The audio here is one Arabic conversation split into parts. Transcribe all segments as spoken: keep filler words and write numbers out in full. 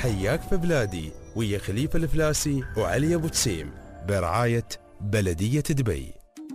حياك في بلادي ويا خليفة الفلاسي وعلي أبو تسيم برعاية بلدية دبي.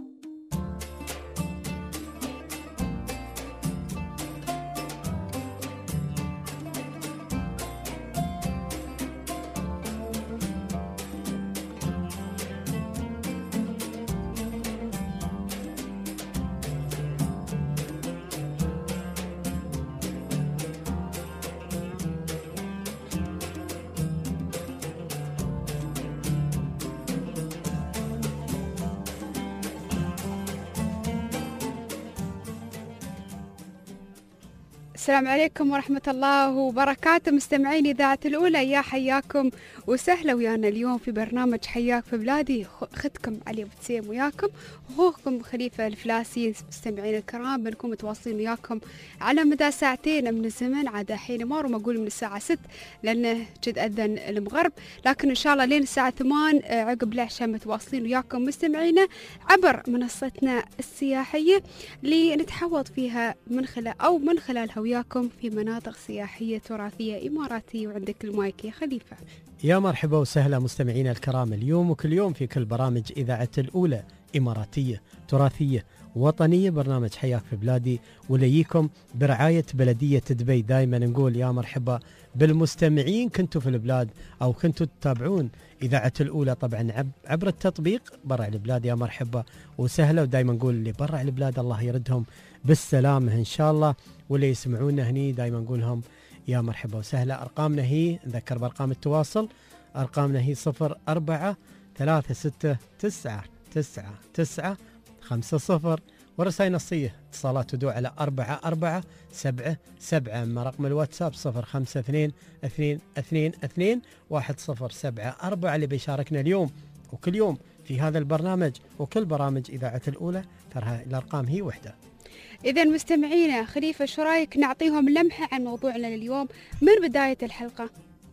السلام عليكم ورحمة الله وبركاته مستمعين إذاعة الأولى، يا حياكم وسهلا ويانا اليوم في برنامج حياك في بلادي. أختكم علي أبو تسيم وياكم، أخوكم خليفة الفلاسي. مستمعين الكرام بنكون متواصلين وياكم على مدى ساعتين من الزمن، عاد حين ما ما أقول من الساعة ست لأنه جد أذن المغرب، لكن إن شاء الله لين الساعة ثمان عقب العشاء متواصلين وياكم مستمعينا عبر منصتنا السياحية اللي نتحوط فيها من خلال أو من خلالها وياكم في مناطق سياحية تراثية إماراتية. وعندك المايك يا خليفة. يا مرحبا وسهلا مستمعينا الكرام، اليوم وكل يوم في كل برامج إذاعة الأولى إماراتية تراثية وطنية، برنامج حياك في بلادي وليكم برعاية بلدية دبي. دائما نقول يا مرحبا بالمستمعين كنتوا في البلاد أو كنتوا تتابعون إذاعة الأولى طبعا عبر التطبيق برا البلاد، يا مرحبا وسهلا. ودائما نقول اللي برا البلاد الله يردهم بالسلامة إن شاء الله، واللي يسمعونا هني دائما نقول لهم يا مرحبا وسهلا. أرقامنا هي نذكر بأرقام التواصل، أرقامنا هي صفر أربعة ثلاثة ستة تسعة تسعة تسعة خمسة صفر، ورسائل نصية اتصالات تدعو على أربعة أربعة سبعة سبعة. أما رقم الواتساب صفر خمسة اثنين اثنين اثنين اثنين واحد صفر سبعة أربعة. اللي بيشاركنا اليوم وكل يوم في هذا البرنامج وكل برامج إذاعة الأولى ترى الأرقام هي وحدة. إذا مستمعينا خليفة شو رايك نعطيهم لمحة عن موضوعنا لليوم من بداية الحلقة؟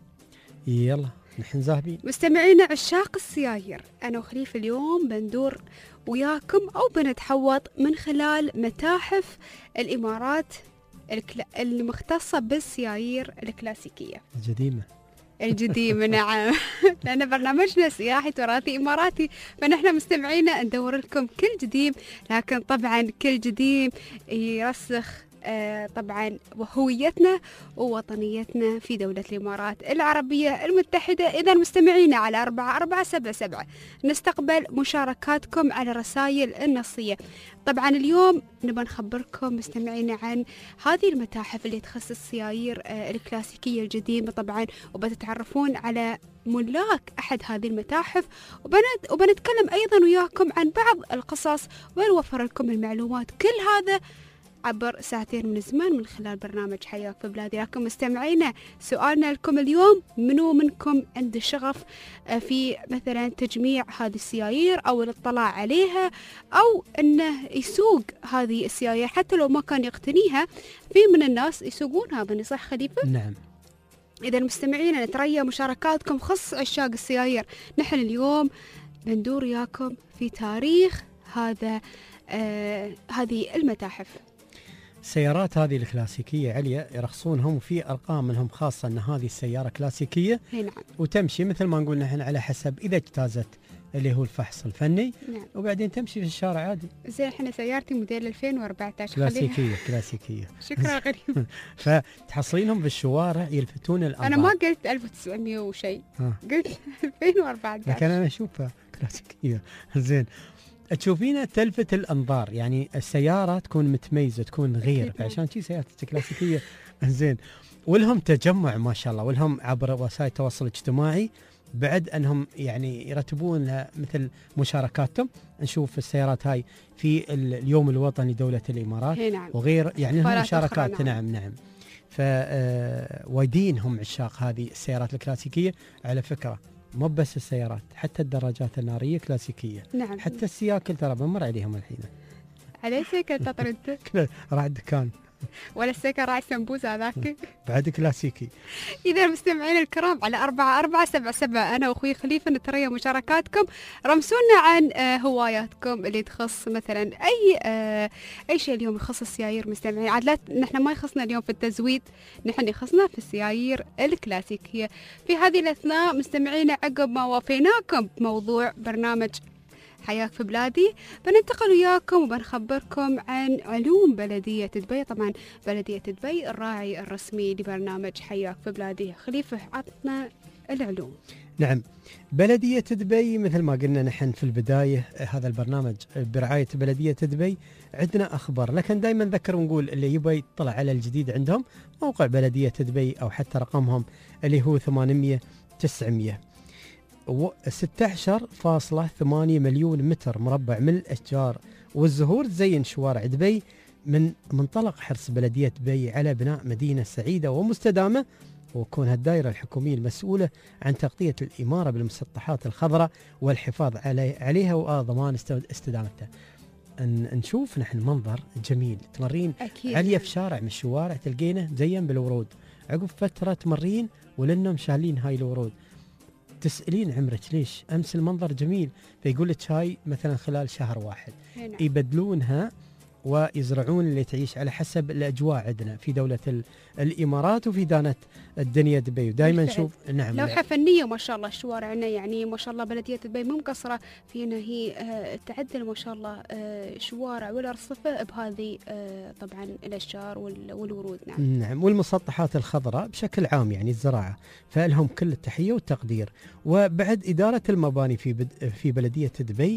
يلا نحن ذاهبين. مستمعينا عشاق السيايير، أنا وخليفة اليوم بندور وياكم أو بنتحوط من خلال متاحف الإمارات المختصة بالسيايير الكلاسيكية القديمة الجديمة. نعم، لأن برنامجنا سياحي تراثي إماراتي، فنحن مستمعينا ندور لكم كل جديد، لكن طبعا كل جديد يرسخ آه طبعا هويتنا ووطنيتنا في دولة الإمارات العربية المتحدة. إذا مستمعينا على أربعة أربعة سبعة سبعة نستقبل مشاركاتكم على الرسائل النصية. طبعا اليوم نبغى نخبركم مستمعينا عن هذه المتاحف اللي تخصص السيايير آه الكلاسيكية القديمة طبعا، وبتتعرفون على ملاك أحد هذه المتاحف، وبنت وبنتكلم أيضا وياكم عن بعض القصص ونوفر لكم المعلومات. كل هذا عبر ساعتين من الزمان من خلال برنامج حياك في بلادي. لكن مستمعينا سؤالنا لكم اليوم، منو منكم عنده شغف في مثلا تجميع هذه السيايير أو الاطلاع عليها أو أنه يسوق هذه السيايير حتى لو ما كان يقتنيها؟ في من الناس يسوقونها، بني صح خليفة؟ نعم. إذا مستمعينا نتريا مشاركاتكم خص عشاق السيايير. نحن اليوم بندور ياكم في تاريخ هذا آه هذه المتاحف. السيارات هذه الكلاسيكية عليا يرخصونهم في أرقام منهم خاصة أن هذه السيارة كلاسيكية. نعم. وتمشي مثل ما نقول نحن على حسب إذا اجتازت اللي هو الفحص الفني. نعم. وبعدين تمشي في الشارع عادي. زين احنا سيارتي موديل ألفين وأربعة عشر كلاسيكية كلاسيكية. شكرا غريب. فتحصلينهم بالشوارع يلفتون الأنظار. أنا ما قلت ألف وتسعمية وشيء، قلت ألفين وأربعة عشر. لكن أنا أشوفها كلاسيكية. زين تشوفينها تلفت الأنظار، يعني السيارة تكون متميزة تكون غير، فعشان شي سيارة كلاسيكية. زين ولهم تجمع ما شاء الله، ولهم عبر وسائل التواصل الاجتماعي بعد أنهم يعني يرتبون لها مثل مشاركاتهم. نشوف السيارات هاي في اليوم الوطني دولة الإمارات. نعم. وغير يعني لهم مشاركات. نعم نعم نعم. فوايدين هم عشاق هذه السيارات الكلاسيكية. على فكرة مو بس السيارات، حتى الدراجات النارية كلاسيكية. نعم. حتى السياكل ترى بمر عليهم الحين. على سيكل تطرد راح الدكان ولا السكر راعي سمبوسة هذاك. بعد كلاسيكي. إذا مستمعين الكرام على أربعة أربعة سبعة سبعة أنا وأخوي خليفة نتريا مشاركاتكم، رمسونا عن آه هواياتكم اللي تخص مثلا أي آه أي شيء اليوم يخص السيايير. مستمعين عاد لا نحن ما يخصنا اليوم في التزويد، نحن يخصنا في السيايير الكلاسيكية. في هذه الأثناء مستمعينا عقب ما وافيناكم بموضوع برنامج حياك في بلادي، بننتقل وياكم وبنخبركم عن علوم بلدية دبي. طبعا بلدية دبي الراعي الرسمي لبرنامج حياك في بلادي. خليفة عطنا العلوم. نعم، بلدية دبي مثل ما قلنا نحن في البداية هذا البرنامج برعاية بلدية دبي، عندنا أخبار، لكن دائما نذكر ونقول اللي يبغى يطلع على الجديد عندهم موقع بلدية دبي أو حتى رقمهم اللي هو ثمانمية تسعمية. ستة عشر فاصلة ثمانية مليون متر مربع من الأشجار والزهور تزين شوارع دبي من منطلق حرص بلدية دبي على بناء مدينة سعيدة ومستدامة، وكونها الدائرة الحكومية المسؤولة عن تغطية الإمارة بالمسطحات الخضراء والحفاظ علي عليها وضمان استدامتها. نشوف نحن منظر جميل تمرين عليا في شارع من الشوارع تلقينه زين بالورود، عقب فترة تمرين ولنهم شالين هاي الورود. تسألين عمرك ليش؟ أمس المنظر جميل، فيقول لك هاي مثلا خلال شهر واحد هنا. يبدلونها ويزرعون اللي تعيش على حسب الأجواء عندنا في دولة الإمارات وفي دانة الدنيا دبي. ودائما نشوف نعم لوحة فنية ما شاء الله شوارعنا، يعني ما شاء الله بلدية دبي مو مقصرة فينا، هي آه تعدل ما شاء الله آه شوارع والأرصفة بهذه آه طبعا الأشجار والورود. نعم نعم، والمسطحات الخضراء بشكل عام يعني الزراعة، فلهم كل التحية والتقدير. وبعد إدارة المباني في بد في بلدية دبي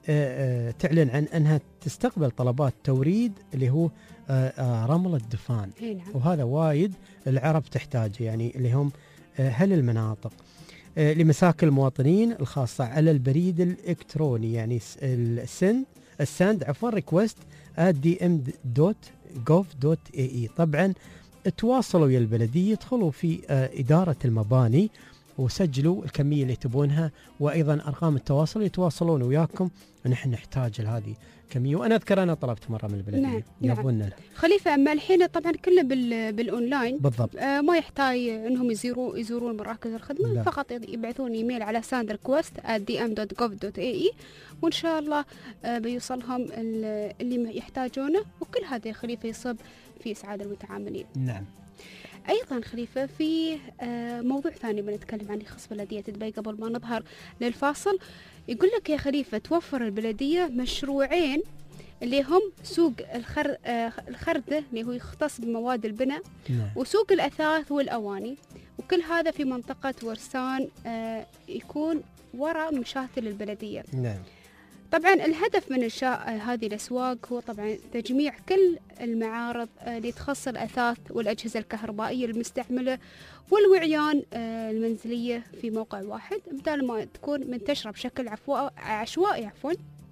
تعلن عن أنها تستقبل طلبات توريد اللي هو رمل الدفان، وهذا وايد العرب تحتاجه، يعني اللي هم أهل المناطق، لمساكن المواطنين الخاصة على البريد الإلكتروني يعني السند السند عفوا ريكوست دي ام دوت جوف دوت اي اي. طبعا تواصلوا ويا البلدية، يدخلوا في إدارة المباني وسجلوا الكمية اللي تبونها، وأيضا أرقام التواصل يتواصلون وياكم، ونحن نحتاج لهذه كمية. وأنا أذكر أنا طلبت مرة من البلدية نعم يبون نعم. خليفة أما الحين طبعا كله بال بالأونلاين بالضبط، آه ما يحتاج أنهم يزوروا يزورون مراكز الخدمة لا. فقط يبعثون إيميل على ساند ريكوست دي ام دوت جوف دوت اي اي، وإن شاء الله آه بيوصلهم اللي يحتاجونه، وكل هذا خليفة يصب في إسعاد المتعاملين. نعم. أيضا خليفة في موضوع ثاني بنتكلم عنه يخص بلدية دبي قبل ما نظهر للفاصل. يقول لك يا خليفة توفر البلدية مشروعين اللي هم سوق الخر... الخردة اللي هو يختص بمواد البناء، نعم. وسوق الأثاث والأواني، وكل هذا في منطقة ورسان يكون وراء مشاتل البلدية. نعم. طبعا الهدف من إنشاء هذه الأسواق هو طبعا تجميع كل المعارض اللي تخص الأثاث والأجهزة الكهربائية المستعملة والوعيان المنزلية في موقع واحد، بدل ما تكون منتشرة بشكل عشوائي عفوا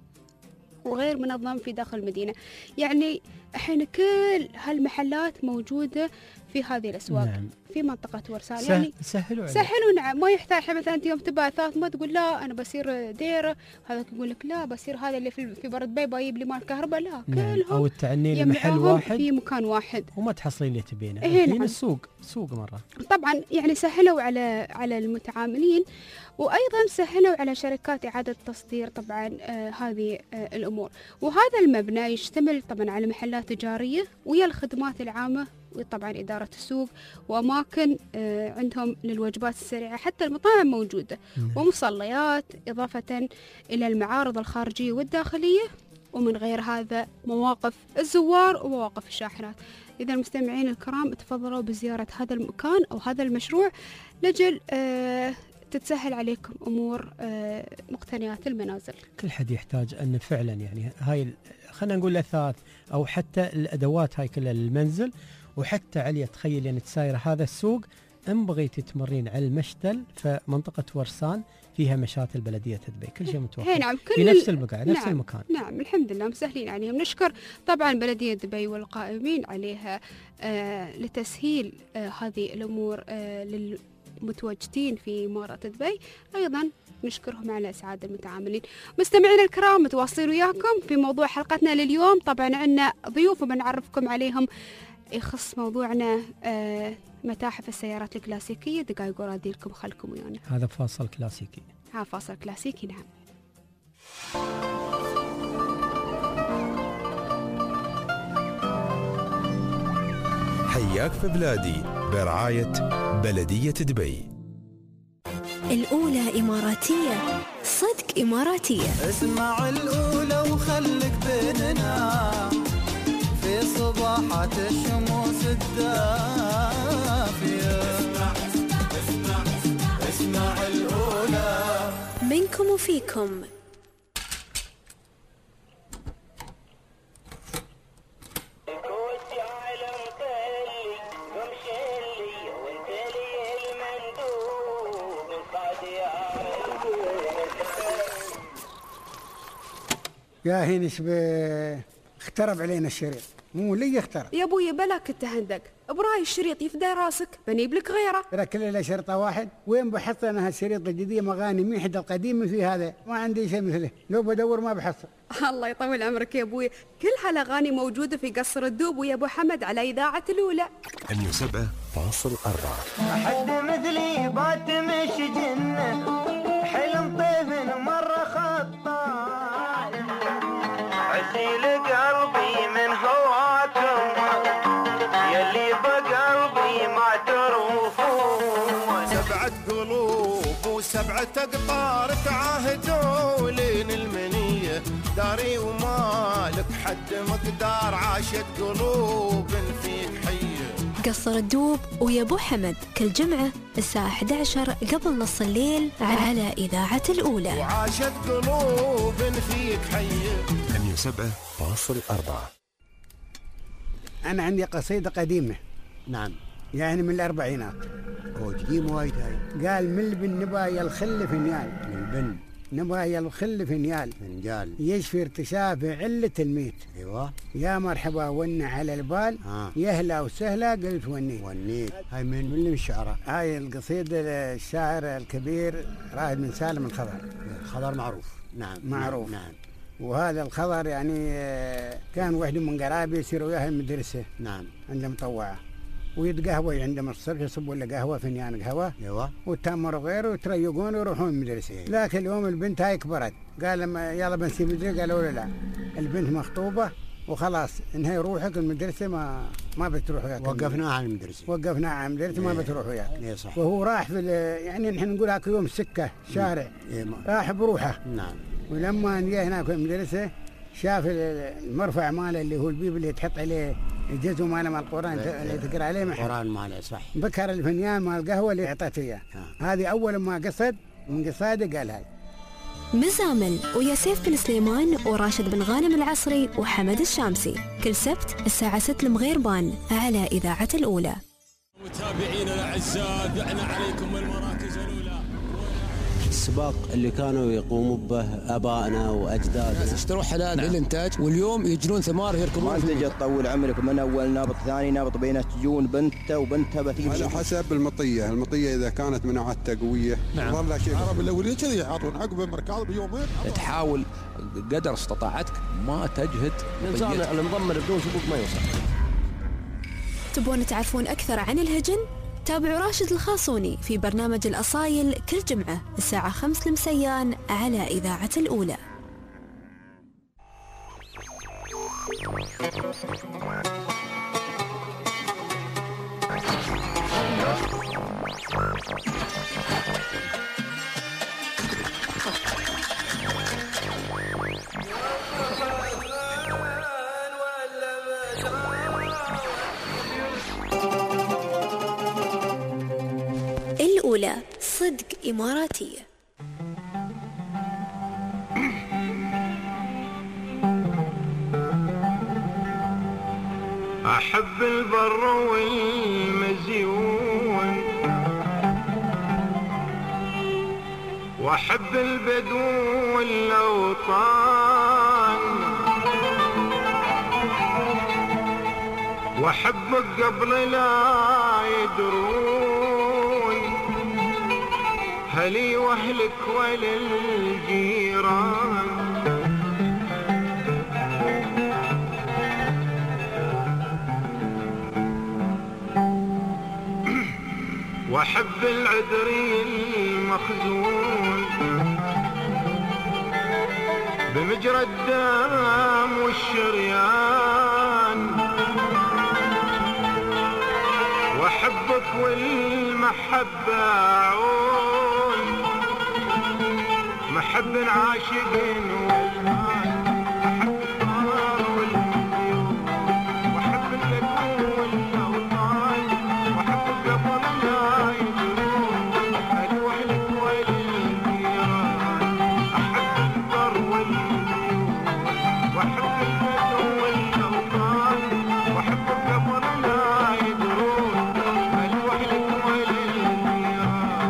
وغير منظم في داخل المدينة. يعني الحين كل هالمحلات موجودة في هذه الأسواق. نعم. في منطقة ورسان سه... يعني سهلوا سهلوا نعم، ما يحتاج مثلا انت يوم تبى اثاث ما تقول لا انا بصير ديره، هذاك يقول لك لا بصير هذا اللي في في برد بي بيجيب لي مال كهرباء، لا نعم. كلهم او التعني لمحل واحد في مكان واحد وما تحصلين اللي تبينه. إيه الحين نعم. السوق سوق مره طبعا يعني سهلوا على على المتعاملين، وايضا سهلوا على شركات اعاده التصدير طبعا آه هذه آه الامور. وهذا المبنى يشتمل طبعا على محلات تجاريه ويا الخدمات العامه، وطبعا إدارة السوق وأماكن آه عندهم للوجبات السريعة، حتى المطاعم موجودة نعم. ومصليات، إضافة إلى المعارض الخارجية والداخلية، ومن غير هذا مواقف الزوار ومواقف الشاحنات. إذا المستمعين الكرام تفضلوا بزيارة هذا المكان أو هذا المشروع لجل آه تتسهل عليكم أمور آه مقتنيات المنازل. كل حد يحتاج أن فعلا يعني هاي خلينا نقول الأثاث أو حتى الأدوات هاي كلها للمنزل. وحتى عليا تخيل يعني تساير هذا السوق ان بغيتي تمرين على المشتل فمنطقة ورسان فيها مشاتل بلدية دبي، كل شيء متوفر نعم في نفس المكان نفس نعم المكان. نعم الحمد لله مسهلين عليهم. نشكر طبعا بلدية دبي والقائمين عليها آه لتسهيل آه هذه الأمور آه للمتواجدين في إمارة دبي، أيضا نشكرهم على إسعاد المتعاملين. مستمعينا الكرام متواصلين وياكم في موضوع حلقتنا لليوم. طبعا عندنا ضيوف وبنعرفكم عليهم يخص موضوعنا آه متاحف السيارات الكلاسيكية. دقايق ورادي لكم خلكم ويانا. هذا فاصل كلاسيكي. ها فاصل كلاسيكي نعم. حياك في بلادي برعاية بلدية دبي. الأولى إماراتية، صدق إماراتية. اسمع الأولى وخلك بيننا في صباحات الشموس الدافية. اسمع اسمع اسمع الأولى منكم وفيكم. يا هينش اخترب علينا الشريط، مو لي اخترب يا ابوي بلاك التهندق براي الشريط يفدى راسك بنيب لك غيره. ترى كل له شرطه واحد. وين بحصل انا هالشريط الجديد مغاني ميحد القديم في هذا ما عندي شيء مثله، لو بدور ما بحصل. الله يطول عمرك يا ابوي، كل هالاغاني موجوده في قصر الدوب ويا ابو حمد على اذاعه الاولى مية وسبعة فاصل أربعة. حد مثلي بات مش جنة حلم طيف مرة خطا عزيل قلبي من هواكم يلي بقلبي ما تروفون. سبعة قلوب وسبعة أقطار تعاهدوا لين المنية داري ومالك حد مقدار عاشت قلوب فيك حية. قصر الدوب ويا ابو حمد كل جمعة الساعة أحد عشر قبل نص الليل على إذاعة الأولى. وعاشت قلوب فيك حية. مية وسبعة فاصل أربعة. انا عندي قصيده قديمه. نعم. يعني من الاربعينات. هو قديم وايد هاي. قال من البن نبايا الخل فنيال. من البن نبايا الخل فنيال. فنجال. يشفي ارتشاف علة الميت. ايوه. يا مرحبا ون على البال. آه. يهلا وسهلا قلت ونيت. ونيت. هاي من من اللي الشعراء. هاي القصيدة الشاعر الكبير رائد بن سالم الخضر. الخضر معروف. نعم. معروف. نعم. وهذا الخضر يعني كان وحده من قرابي يصير وياها المدرسة. نعم. عنده مطوعة ويتقهوى عندهم الصبح يصبوا له قهوة فنيان قهوة. ايوه. وتمر غيره وتريقون ويروحون المدرسة. إيه. لكن اليوم البنت هاي كبرت، قال لما يلا بنسيب المدرسة قالوا له لا البنت مخطوبة وخلاص انهي روحك المدرسة ما ما بتروح وياك. وقفناها عن المدرسة. وقفناها عن المدرسة ما إيه. بتروح وياك. ايه صح. وهو راح في يعني نحن نقول هاك يوم سكة شارع. إيه ما. راح بروحه. نعم. ولما جاء هناك في المدرسة شاف المرفع ماله اللي هو البيب اللي تحط عليه الجزء ماله مال القرآن اللي تقرأ عليه محل. القرآن ماله صح. بكر الفنيان مال القهوة اللي اعطته اياه. هذه أول ما قصد من قصاده قال هاي. مزامل ويا سيف بن سليمان وراشد بن غانم العصري وحمد الشامسي كل سبت الساعة ستة المغيربان على إذاعة الأولى. متابعينا الأعزاء دعنا عليكم المراكز الأولى. السباق اللي كانوا يقوموا به ابائنا واجدادنا اشتروا حلال نعم. بالانتاج واليوم يجنون ثمار يركبون. ما تجي تطول عمرك من اول نابط ثاني نابط بينه تجون بنته وبنتها بتجي على حسب المطيه، المطيه اذا كانت مناعتها قويه نعم. والله شيء العرب الاولين كذي يعطون عقب مركز بيومين. تحاول قدر استطاعتك ما تجهد. النظام المضمر بدون سبوق ما يوصل. تبون تعرفون اكثر عن الهجن؟ تابعوا راشد الخاصوني في برنامج الأصايل كل جمعة الساعة خمس المسيان على إذاعة الأولى. الأولى صدق إماراتية. أحب البر والمزيون وأحب البدو والأوطان وأحبك قبل لا يدرون هلي واهلك وللجيران. واحب العذري المخزون بمجرى الدم والشريان، واحبك والمحبة عون، محب عاشق والهان، احب الطار والمليون، واحب اللقوم والاوطان، واحب القبر لا يدرون، الوهلك والجيران، احب البر والمليون، واحب البدو والاوطان، واحب القبر لا يدرون، الوهلك والجيران.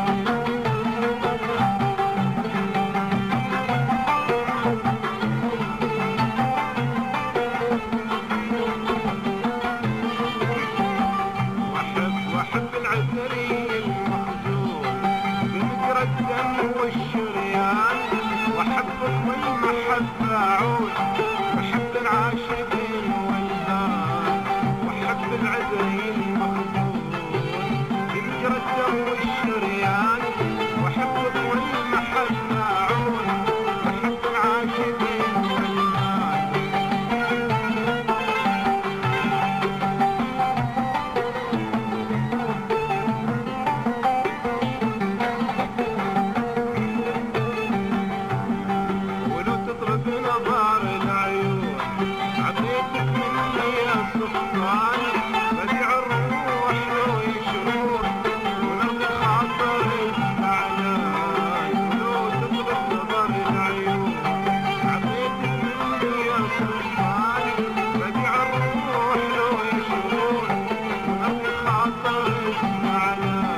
واحب واحب العذري المخزون بمجرى الدم والشريان، واحبك والمحبة عود، واحب العاشقين والهان، واحب العذري المخزون بمجرى الدم والشريان، واحبك والمحبة عود، واحب العاشقين والهان. ولو تطلب نظر العيون عطيتك مني يا سلطان، بديع الروح لو يشرون ونرضي خاطر الزعلان. ولو تطلب نظر العيون عطيتك مني يا سلطان، بديع الروح لو يشرون ونرضي خاطر الزعلان.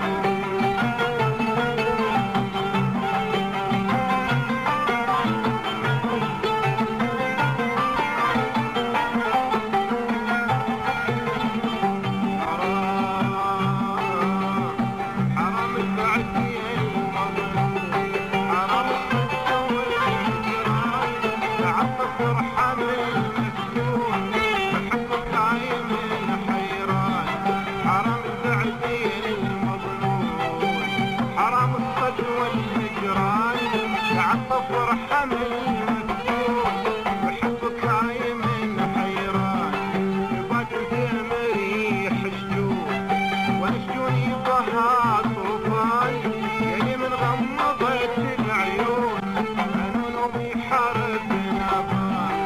حرام التعدي المظلوم، حرام الصدق والهجران، تعطف ارحم المفتون، محبك عايم حيران. حرام التعدي المظلوم، حرام الصدق والهجران، تعطف ارحم المفتون، محبك عايم حيران. يباك الزمر يحشجون ونشجوني ضها طوفان، يلي من غمضت العيون انا نومي حرب نبان.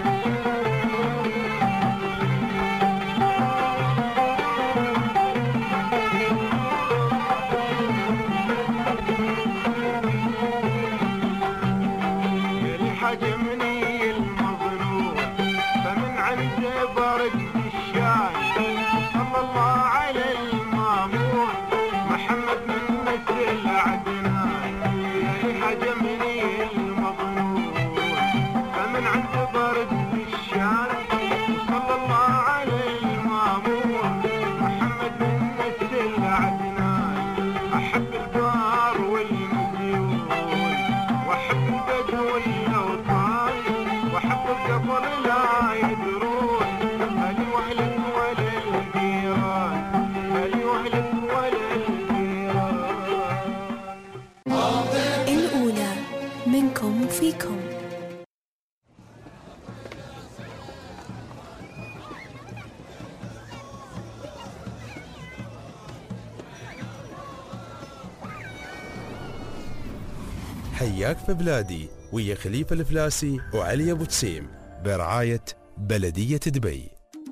يلي حجمني المظلوم فمن عنده برد الشاي، صلى الله على المامون محمد من نسل عدنان. يلي حجمني المظلوم فمن عنده برد الشاي، صلى الله على المامون محمد من نسل عدنان. احب الدار والمليون، واحب البدو والاوطان، واحب القبر لا يدرون، مالي واهلك ولا الجيران، مالي واهلك ولا الجيران. الأولى منكم وفيكم. حياك في بلادي ويا خليفة الفلاسي وعلي أبو تسيم برعاية بلدية دبي.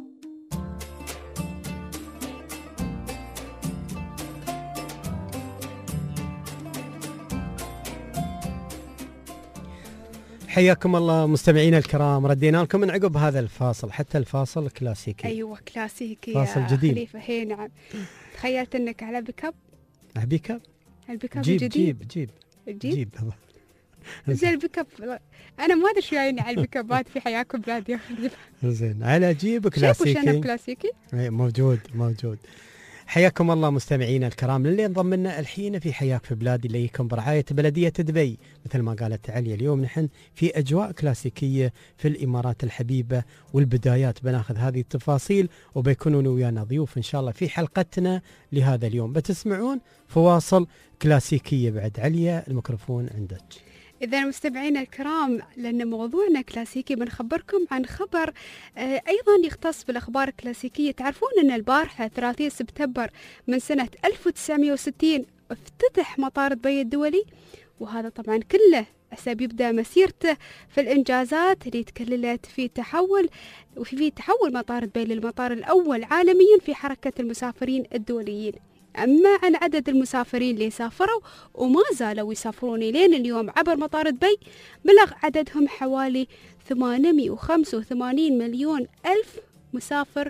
حياكم الله مستمعينا الكرام، ردينا لكم من عقب هذا الفاصل، حتى الفاصل كلاسيكي. ايوه كلاسيكي فاصل يا جديد. خليفه. هي نعم. تخيلت انك على بيك اب. على بيك اب؟ البيك اب جيب الجديد. جيب جيب جيب جيب زين البيك اب. انا ما ادري شو يعني على البيك ابات في حياكم بلاد يا خليفه. زين على جيب شايفوا شنب كلاسيكي. كلاسيكي؟ اي موجود موجود. حياكم الله مستمعينا الكرام اللي انضم لنا الحين في حياك في بلادي اللي يكون برعاية بلدية دبي. مثل ما قالت عليا اليوم نحن في أجواء كلاسيكية في الإمارات الحبيبة والبدايات، بناخذ هذه التفاصيل وبيكونون ويانا ضيوف إن شاء الله في حلقتنا لهذا اليوم. بتسمعون فواصل كلاسيكية بعد. عليا الميكروفون عندك. إذا مستمعينا الكرام، لأن موضوعنا كلاسيكي بنخبركم عن خبر آه أيضا يختص بالأخبار الكلاسيكية. تعرفون أن البارحة ثلاثين سبتمبر من سنة ألف وتسعمئة وستين افتتح مطار دبي الدولي، وهذا طبعا كله حسب يبدأ مسيرته في الإنجازات اللي تكللت في تحول وفي في تحول مطار دبي للمطار الأول عالميا في حركة المسافرين الدوليين. أما عن عدد المسافرين اللي سافروا وما زالوا يسافرون لين اليوم عبر مطار دبي، بلغ عددهم حوالي ثمانمئة وخمسة وثمانين مليون ألف مسافر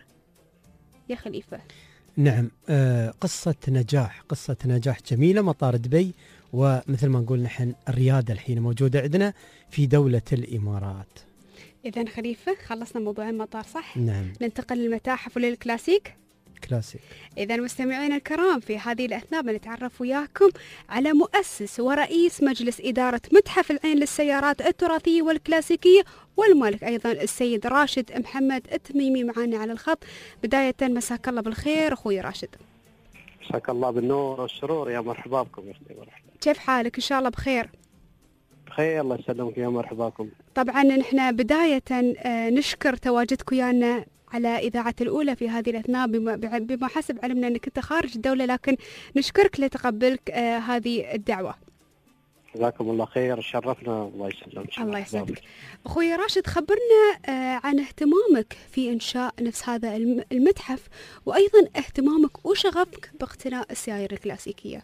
يا خليفة. نعم، آه قصة نجاح، قصة نجاح جميلة مطار دبي، ومثل ما نقول نحن الريادة الحين موجودة عندنا في دولة الإمارات. إذن خليفة خلصنا موضوع المطار صح؟ نعم. ننتقل للمتاحف وللكلاسيك. كلاسيك. إذا مستمعينا الكرام، في هذه الأثناء بنتعرف وياكم على مؤسس ورئيس مجلس إدارة متحف العين للسيارات التراثية والكلاسيكية والمالك أيضا السيد راشد محمد التميمي معنا على الخط. بداية مساك الله بالخير أخوي راشد. مساك الله بالنور والسرور، يا مرحبا بكم. يا مرحبا. كيف حالك؟ إن شاء الله بخير. بخير الله يسلمك، يا مرحبا بكم. طبعا نحن بداية نشكر تواجدك ويانا على إذاعة الأولى في هذه الأثناء، بما, بما حسب علمنا أنك أنت خارج الدولة، لكن نشكرك لتقبلك آه هذه الدعوة. جزاكم الله خير، شرفنا. الله يسلمك. الله يسلمك. أخوي راشد، خبرنا آه عن اهتمامك في إنشاء نفس هذا المتحف، وأيضا اهتمامك وشغفك باقتناء السيارة الكلاسيكية.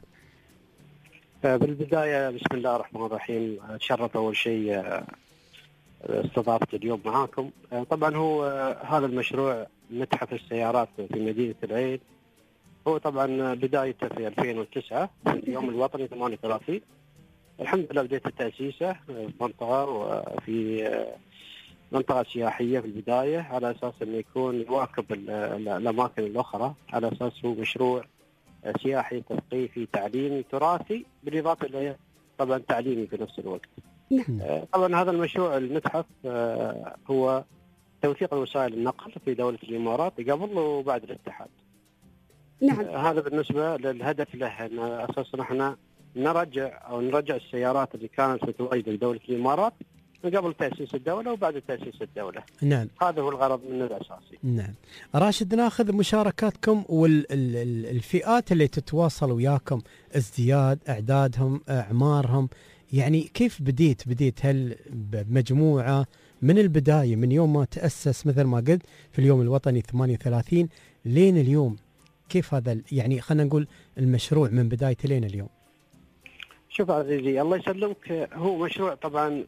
آه بالبداية بسم الله الرحمن الرحيم، أتشرف أول شيء آه استضافت اليوم معاكم. طبعا هو هذا المشروع متحف السيارات في مدينة العين هو طبعا بدايته في ألفين وتسعة في اليوم الوطني ثمانية وثلاثين. الحمد لله بديت تأسيسه في منطقة وفي منطقة سياحية في البداية، على أساس أنه يكون يواكب الأماكن الأخرى، على أساس هو مشروع سياحي تثقيفي تعليمي تراثي، بالإضافة إلى طبعا تعليمي في نفس الوقت. نعم. طبعا هذا المشروع المتحف هو توثيق وسائل النقل في دولة الإمارات قبل وبعد الاتحاد. نعم. هذا بالنسبة للهدف له، أن أساسا احنا نرجع أو نرجع السيارات اللي كانت متواجدة في دولة الإمارات من قبل تأسيس الدولة وبعد تأسيس الدولة. نعم. هذا هو الغرض منه الأساسي. نعم. راشد، ناخذ مشاركاتكم والفئات اللي تتواصل وياكم، ازدياد أعدادهم، أعمارهم، يعني كيف بديت بديت هل بمجموعة من البداية من يوم ما تأسس مثل ما قلت في اليوم الوطني ثمانية وثلاثين لين اليوم؟ كيف هذا يعني خلينا نقول المشروع من بدايته لين اليوم؟ شوف عزيزي الله يسلمك، هو مشروع طبعا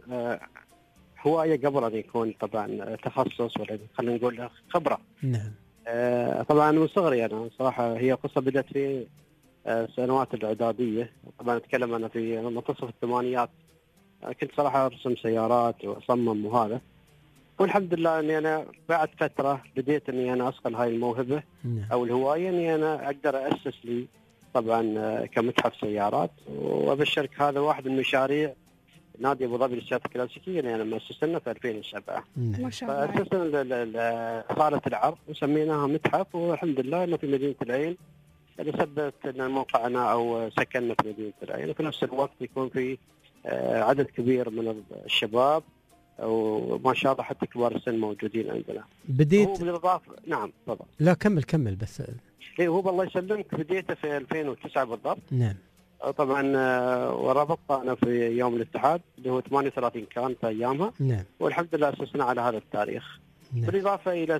هواية قبل أن يكون طبعا تخصص ولا خلينا نقول خبرة. نعم. طبعا من صغري أنا صراحة هي قصة بدأت في السنوات الإعدادية. طبعا أتكلم أنا في منتصف الثمانينات، كنت صراحة أرسم سيارات وأصمم وهذا، والحمد لله أني أنا بعد فترة بديت أني أنا أصقل هاي الموهبة أو الهواية، أني أنا أقدر أسس لي طبعا كمتحف سيارات. وأبشرك هذا واحد من مشاريع نادي أبو ظبي للسيارات الكلاسيكية اللي أنا مؤسسنا في ألفين وسبعة. ما شاء الله. فأسسنا صالة العرض وسميناها متحف، والحمد لله أنه في مدينة العين اللي سببت أن موقعنا أو سكننا في مدينة العين، وفي نفس الوقت يكون في عدد كبير من الشباب وما شاء الله حتى كبار السن موجودين عندنا. بديت هو بالإضافة. نعم تفضل. لا كمل كمل بس. إيه هو بالله يسلمك بديته في ألفين وتسعة بالضبط. نعم. طبعا وربطت أنا في يوم الاتحاد اللي هو ثمانية وثلاثين كان في أيامها. نعم. والحمد لله أسسنا على هذا التاريخ. نعم. بالإضافة إلى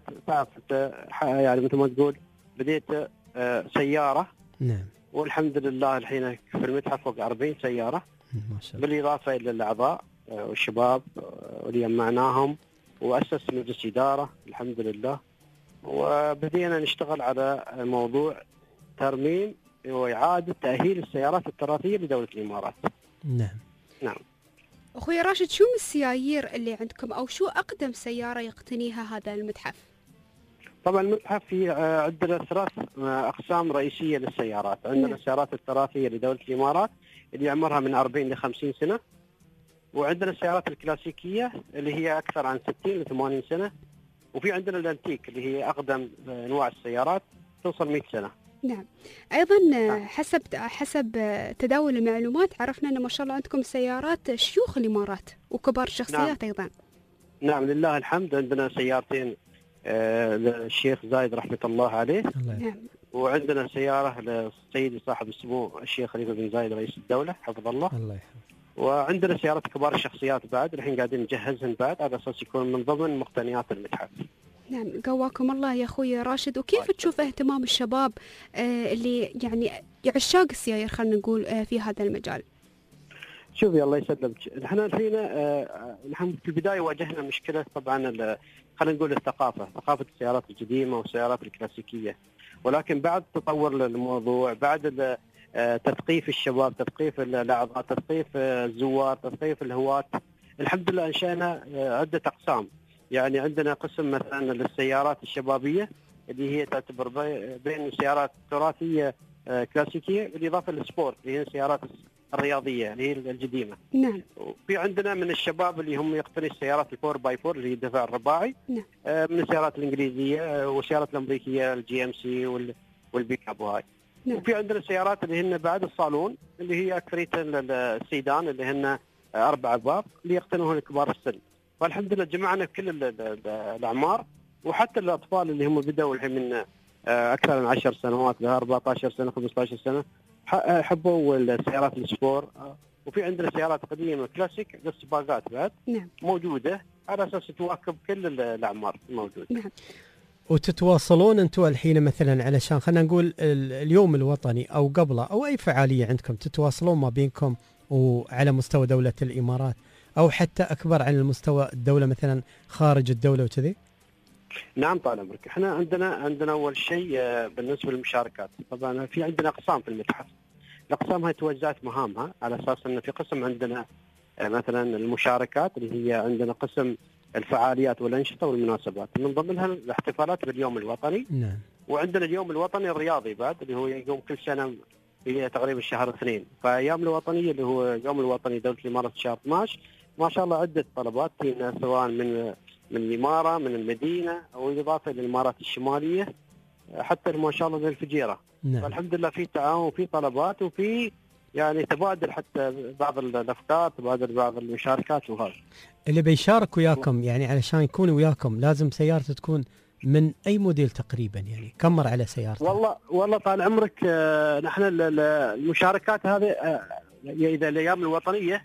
يعني مثل ما تقول بديت سيارة. نعم. والحمد لله الحين في المتحف فوق أربعين سيارة. ما شاء الله. بالإضافة إلى الأعضاء والشباب واللي جمعناهم، وأسس مجلس إدارة الحمد لله، وبدينا نشتغل على موضوع ترميم وإعادة تأهيل السيارات التراثية لدولة الإمارات. نعم. نعم. أخوي راشد، شو من السيايير اللي عندكم أو شو أقدم سيارة يقتنيها هذا المتحف؟ طبعا المتحف في عندنا ثلاث اقسام رئيسيه للسيارات، عندنا السيارات التراثيه لدوله الامارات اللي عمرها من أربعين ل خمسين سنه، وعندنا السيارات الكلاسيكيه اللي هي اكثر عن ستين ل ثمانين سنه، وفي عندنا الانتيك اللي هي اقدم انواع السيارات توصل مئة سنه. نعم. ايضا حسب حسب تداول المعلومات عرفنا ان ما شاء الله عندكم سيارات شيوخ الامارات وكبار الشخصيات. نعم. ايضا نعم لله الحمد، عندنا سيارتين آه للشيخ زايد رحمه الله عليه. نعم. وعندنا سياره للسيد صاحب السمو الشيخ خليفه بن زايد رئيس الدوله حفظ الله. الله يحفظه. وعندنا سيارات كبار الشخصيات بعد الحين قاعدين نجهزهن بعد على اساس يكون من ضمن مقتنيات المتحف. نعم قواكم الله يا اخوي راشد. وكيف تشوف اهتمام الشباب آه اللي يعني عشاق السيايير خلينا نقول آه في هذا المجال؟ شوفي الله يسلمك، نحن الحين آه نحن في البدايه واجهنا مشكله طبعا خلينا نقول الثقافه، ثقافه السيارات القديمه والسيارات الكلاسيكيه، ولكن بعد تطور للموضوع، بعد تثقيف الشباب، تثقيف الاعضاء، تثقيف الزوار، تثقيف الهواة، الحمد لله انشانا عده اقسام. يعني عندنا قسم مثلا للسيارات الشبابيه اللي هي تعتبر بين السيارات التراثيه كلاسيكيه بالاضافه للسبورت اللي هي السيارات الرياضيه اللي هي القديمه. نعم. وفي عندنا من الشباب اللي هم يقتني السيارات الفور باي فور اللي هي الدفع الرباعي. نعم. من السيارات الانجليزيه والسيارات الامريكيه الجي ام سي والبيك اب وهاي. نعم. وفي عندنا السيارات اللي هن بعد الصالون اللي هي اكثريه السيدان اللي هن اربع ابواب اللي يقتنوهن كبار السن. والحمد لله جمعنا كل الاعمار، وحتى الاطفال اللي هم بدأوا الحين من اكثر من عشر سنوات ل أربعة عشر سنه خمسة عشر سنه حبوا السيارات السبور. وفي عندنا سيارات قديمه كلاسيك للسباقات بعد. نعم. موجوده على اساس تواكب كل الاعمار موجوده. نعم. وتتواصلون انتم الحين مثلا علشان خلينا نقول اليوم الوطني او قبله او اي فعاليه عندكم تتواصلون ما بينكم وعلى مستوى دوله الامارات او حتى اكبر عن المستوى الدوله مثلا خارج الدوله وكذي؟ نعم طال عمرك، احنا عندنا عندنا اول شيء بالنسبه للمشاركات، طبعا في عندنا اقسام في المتحف. الاقسام هاي توزعت مهامها على اساس انه في قسم عندنا مثلا المشاركات اللي هي عندنا قسم الفعاليات والانشطه والمناسبات، من ضمنها الاحتفالات باليوم الوطني. نعم. وعندنا اليوم الوطني الرياضي بعد اللي هو يقوم كل سنه في تقريبا شهر اثنين، فايام الوطنيه اللي هو اليوم الوطني دوله الامارات شهر اثني عشر، ما شاء الله عده طلبات فينا سواء من من الاماره من المدينه او اضافه للامارات الشماليه حتى ما شاء الله للفجيره. نعم. فالحمد لله في تعاون وفي طلبات وفي يعني تبادل حتى بعض الافكار، تبادل بعض المشاركات وهذا. اللي بيشارك وياكم يعني علشان يكون وياكم لازم سيارته تكون من اي موديل تقريبا، يعني كم مر على سيارته؟ والله والله طال عمرك آه نحن المشاركات هذه آه اذا الايام الوطنيه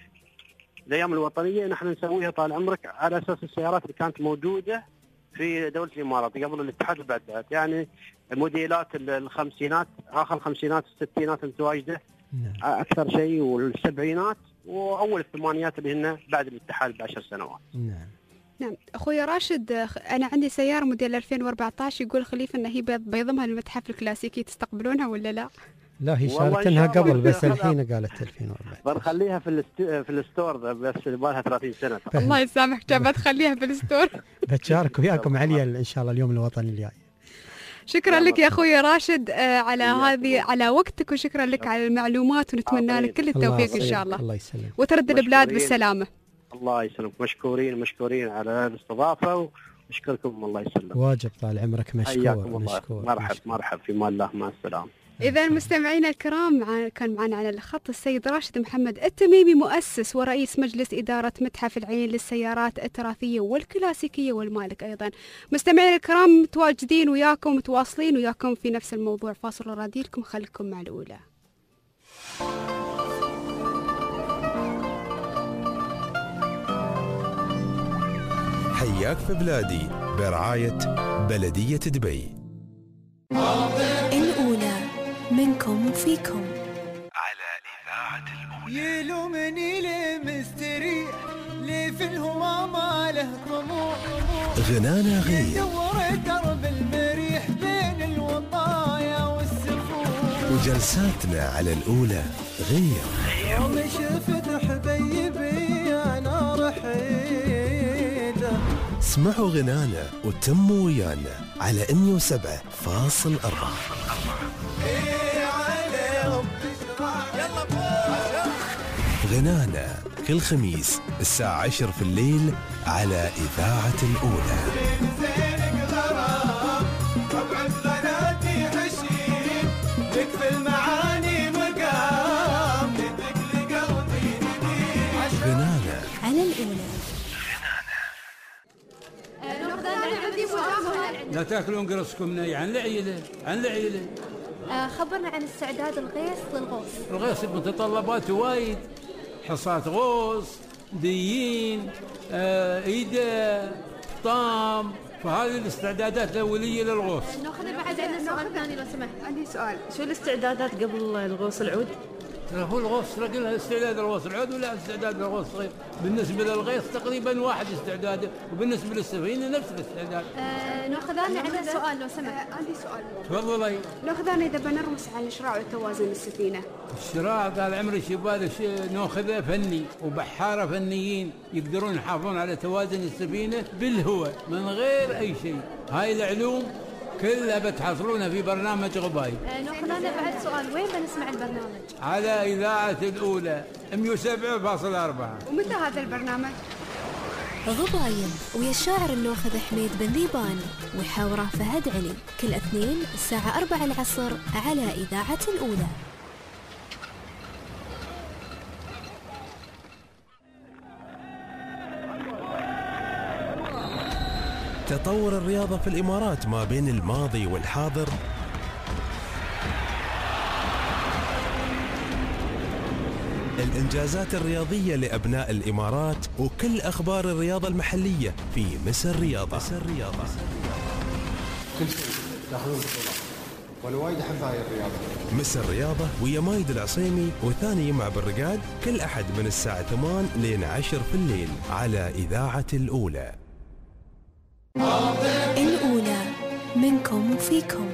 الايام الوطنيه نحن نسويها طال عمرك على اساس السيارات اللي كانت موجوده في دوله الامارات قبل الاتحاد وبعد ذلك، يعني موديلات الخمسينات اخر الخمسينات الستينات المتواجده. نعم. اكثر شيء والسبعينات واول الثمانينات اللي هن بعد الاتحاد بعشر سنوات. نعم. نعم اخوي راشد، انا عندي سياره موديل ألفين وأربعة عشر يقول خليفه ان هي بيضمها للمتحف الكلاسيكي، تستقبلونها ولا لا؟ لا هي شاركناها قبل بس الحين قالت ألفين وأربعة. بنخليها في في الستور بس يبغى ثلاثين سنه. الله يسامحك جاب تخليها في الستور. بتشارك وياكم عليا ان شاء الله اليوم الوطني الجاي. شكرا لك يا اخوي راشد آه على هذه على وقتك، وشكرا لك على المعلومات، ونتمنى لك كل التوفيق ان شاء الله. الله يسلمك. وترد البلاد بالسلامه. الله يسلمك، مشكورين مشكورين على الاستضافه واشكركم. الله يسلمك. واجب طال عمرك، مشكور مشكور. مرحب مرحب في مال الله، مع السلامه. إذا مستمعينا الكرام كان معنا على الخط السيد راشد محمد التميمي، مؤسس ورئيس مجلس إدارة متحف العين للسيارات التراثية والكلاسيكية والمالك أيضا. مستمعينا الكرام متواجدين وياكم متواصلين وياكم في نفس الموضوع. فاصل راديلكم، خليكم مع الأولى. حياك في بلادي برعاية بلدية دبي. الأولى منكم وفيكم على إذاعة الأولى. يلومني ليه مستريح ليه في الهمام له طموح، غنانا غير دور درب المريح بين الوطايا والسفور، وجلساتنا على الأولى غير يوم شفت حبيبي أنا رحيده اسمعوا غنانا وتموا ويانا على مية وسبعة فاصل أربعة. غنانا كل خميس الساعة عشر في الليل على إذاعة الأولى. غنانا على الأولى. لا تاكلون قرصكم ني عن العيلة عن العيلة. آه خبرنا عن استعداد الغيث للغوص. الغيث متطلبات وايد، حصاة غوص، ديين، آه ايده، طام، فهذه الاستعدادات الأولية للغوص. ناخذ بعد عندنا سؤال ثاني لو سمحت. عندي سؤال، شو الاستعدادات قبل الغوص العود؟ هو الغوص رجل استعداد الغوص العود ولا استعداد الغوص صغير. بالنسبة للغيث تقريبا واحد استعداده، وبالنسبة للسفينة نفس الاستعداد. آه ناخذ عندنا سؤال لو سمحت. عندي سؤال. تفضلي. ناخذ أنا إذا بنرمس على الشراع وتوازن السفينة. الشراع طال عمري شباب ناخذه فني وبحارة فنيين يقدرون يحافظون على توازن السفينة بالهواء من غير أي شيء. هاي العلوم كلها بتحصلونها في برنامج غباي. آه ناخذ أنا بعد سؤال، وين بنسمع البرنامج؟ على إذاعة الأولى مية وسبعة فاصل أربعة. ومتى هذا البرنامج؟ غبايل ويا الشاعر الناخذ حميد بن ذيبان ويحاوره فهد علي كل اثنين الساعة أربعة العصر على إذاعة الأولى. تطور الرياضة في الإمارات ما بين الماضي والحاضر الإنجازات الرياضية لأبناء الإمارات وكل أخبار الرياضة المحلية في مصر رياضة. مصر رياضة كل شيء تاخذون بطولات وانا وايد احب هاي الرياضة. مصر رياضة ويا مايد العصيمي وثاني مع بالرقاد كل أحد من الساعة ثمانية لين عشر في الليل على إذاعة الأولى. الأولى منكم وفيكم.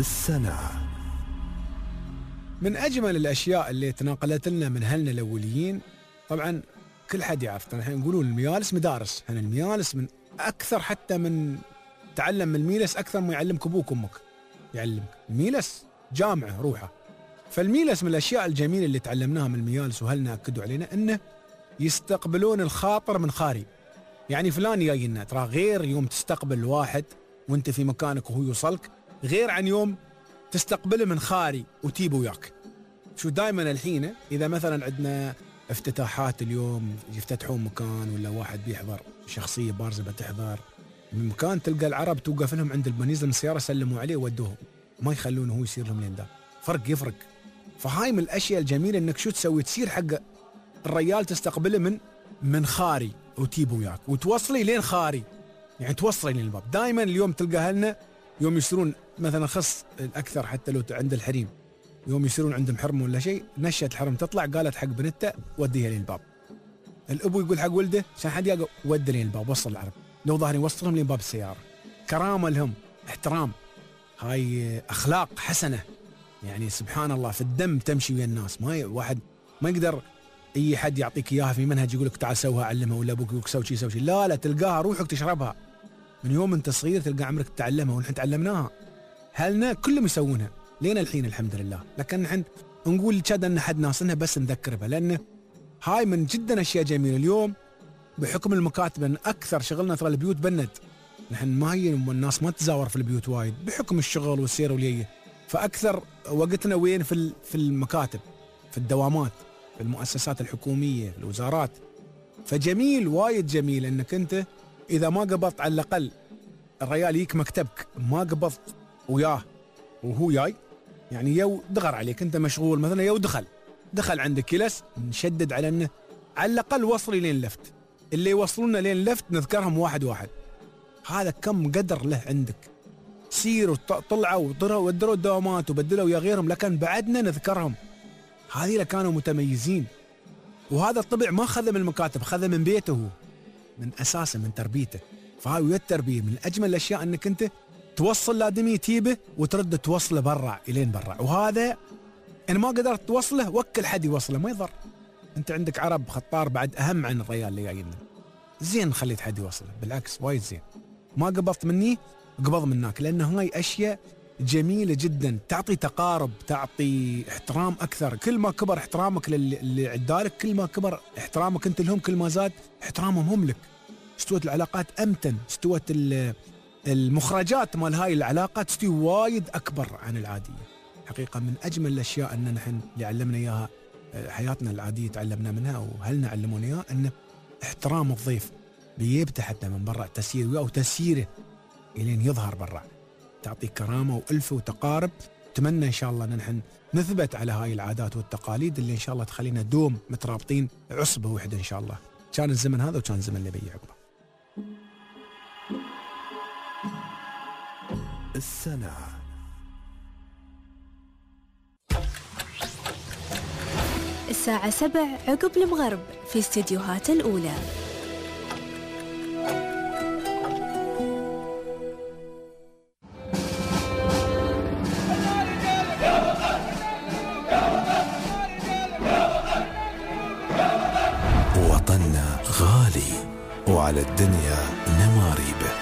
السنة. من أجمل الأشياء اللي تناقلت لنا من أهلنا الأوليين، طبعا كل حد يعرف الحين يقولون الميالس مدارس، يعني الميالس من أكثر حتى من تعلم من الميلس أكثر ما يعلمك أبوك وأمك يعلمك. الميلس جامعة روحه. فالميلس من الأشياء الجميلة اللي تعلمناها من الميالس وهلنا أكدوا علينا إنه يستقبلون الخاطر من خاري. يعني فلان جاي لنا، ترى غير يوم تستقبل واحد وانت في مكانك وهو يوصلك، غير عن يوم تستقبله من خاري وتيبه وياك. شو دائما الحين إذا مثلا عندنا افتتاحات اليوم يفتتحون مكان ولا واحد بيحضر شخصية بارزة بتحضر من مكان، تلقى العرب توقف لهم عند البنيزة من السيارة سلموا عليه وودوهم، ما يخلونه هو يصير لهم لين ده. فرق يفرق. فهاي من الأشياء الجميلة إنك شو تسوي، تصير حق الرجال تستقبله من من خاري وتيبه وياك وتوصلي لين خاري، يعني توصلي لين الباب. دائما اليوم تلقى أهلنا يوم يصيرون مثلا خص الأكثر حتى لو عند الحريم، يوم يصيرون عندهم حرم ولا شيء، نشت الحرم تطلع قالت حق بنته وديها لين الباب. الأبو يقول حق ولده عشان حد يقول ودي لين الباب، وصل العرب لو ظاهرين وصلهم لين باب السيارة. كرامة لهم، احترام، هاي أخلاق حسنة، يعني سبحان الله في الدم تمشي ويا الناس. ما واحد ما يقدر اي حد يعطيك اياها في منهج يقول لك تعال سوها علمها، ولا ابوك يقول سوي شيء سوي شيء، لا لا تلقاها روحك تشربها من يوم انت صغير، تلقى عمرك تتعلمها. ونحن تعلمناها، هلنا كلهم يسوونها لين الحين الحمد لله. لكن نحن نقول كذا ان حد ناصنها بس نذكر بها، لان هاي من جدا اشياء جميله. اليوم بحكم المكاتب ان اكثر شغلنا ترى البيوت بند، نحن ما هي الناس ما تزاور في البيوت وايد بحكم الشغل والسير والية، فاكثر وقتنا وين في في المكاتب، في الدوامات، في المؤسسات الحكوميه، في الوزارات. فجميل وايد جميل انك انت اذا ما قبضت على الاقل الريال يجيك مكتبك ما قبضت وياه وهو جاي، يعني يو دغر عليك انت مشغول مثلا، يو دخل دخل عندك كلس، نشدد على انه على الاقل وصلي لين لفت. اللي يوصلونا لين لفت نذكرهم واحد واحد، هذا كم قدر له عندك. سيروا طلعوا ودروا الدوامات وبدلوا ويا غيرهم، لكن بعدنا نذكرهم. هذه اللي كانوا متميزين، وهذا الطبع ما خذ من المكاتب، خذ من بيته، من اساسه، من تربيته. فهاي ويا التربيه من اجمل الاشياء انك انت توصل لادمي تيبه وترد توصله برا الين برا. وهذا ان ما قدرت توصله وكل حد يوصله ما يضر. انت عندك عرب خطار بعد اهم عن الريال اللي جايين، زين خليت حد يوصله، بالعكس وايد زين. ما قبضت مني قبض منك، لان هاي اشياء جميله جدا، تعطي تقارب، تعطي احترام اكثر. كل ما كبر احترامك للي عدالك، كل ما كبر احترامك انت لهم، كل ما زاد احترامهم هم لك. استوت العلاقات امتن، استوت المخرجات مال هاي العلاقات تستوي وايد اكبر عن العاديه. حقيقه من اجمل الاشياء ان نحن اللي علمنا اياها حياتنا العاديه تعلمنا منها، وهلنا علمونا اياها، ان احترام الضيف بيبته حتى من برا، تسيير وياه وتسييره الين يظهر برا، تعطي كرامه والفه وتقارب. اتمنى ان شاء الله ان نحن نثبت على هاي العادات والتقاليد اللي ان شاء الله تخلينا دوم مترابطين عصبه وحده ان شاء الله. كان الزمن هذا وكان الزمن اللي بيجي عقبه. السنة. الساعة سبع عقب المغرب في استديوهات الأولى. وطننا غالي وعلى الدنيا نماريبه.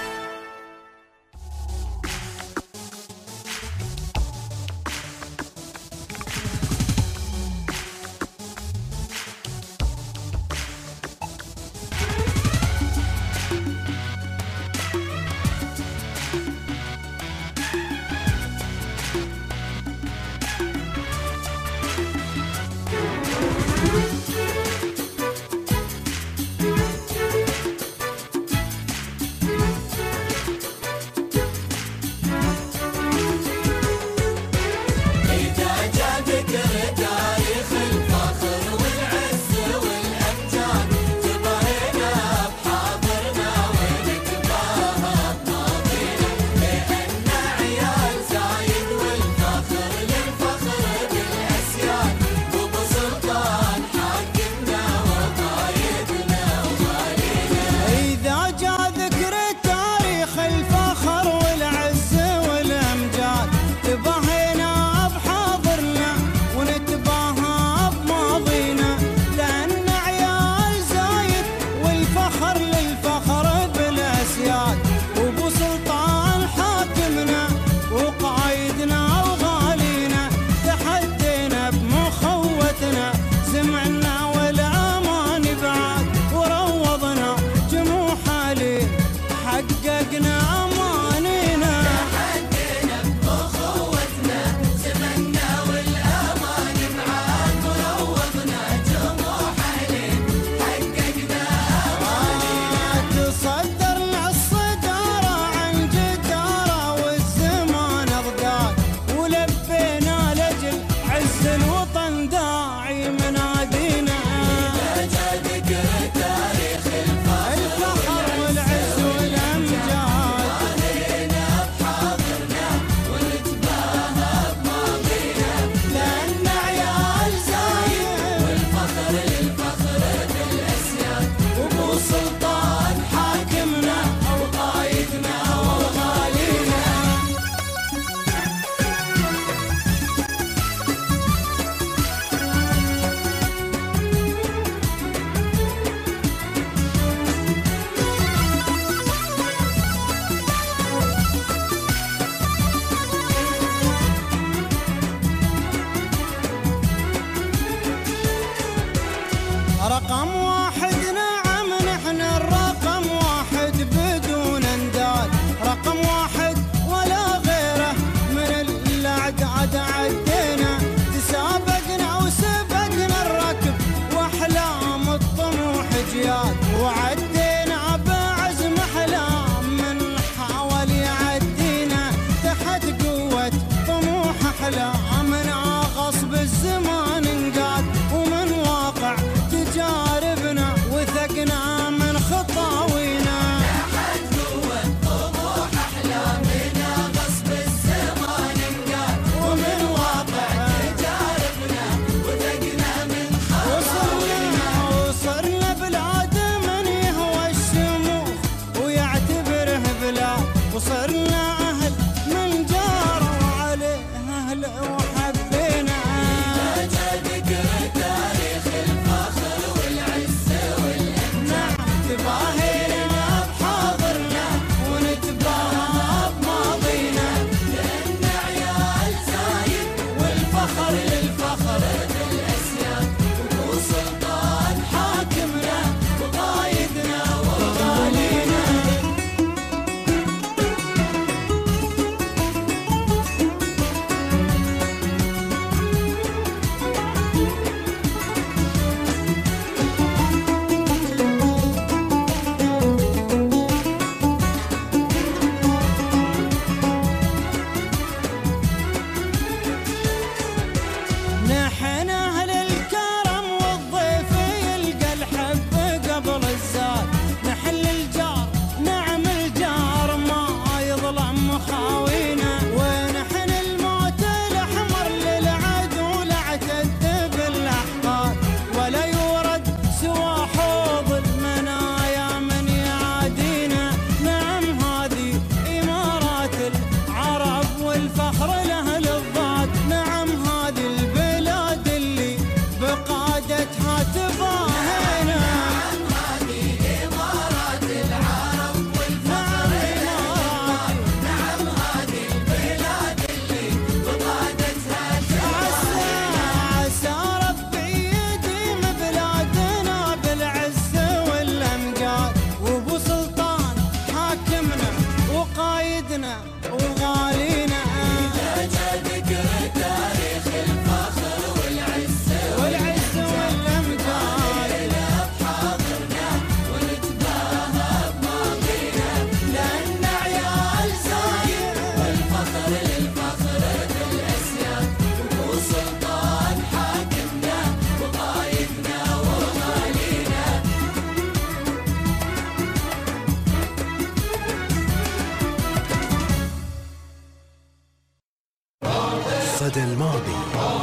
صدى الماضي،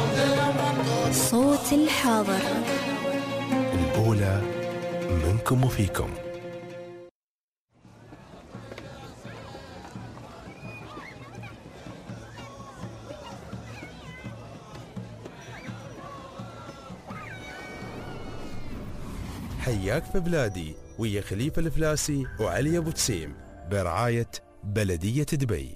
صوت الحاضر، الأولى منكم وفيكم. حياك في بلادي ويا خليفة الفلاسي وعلي أبو تسيم برعاية بلدية دبي.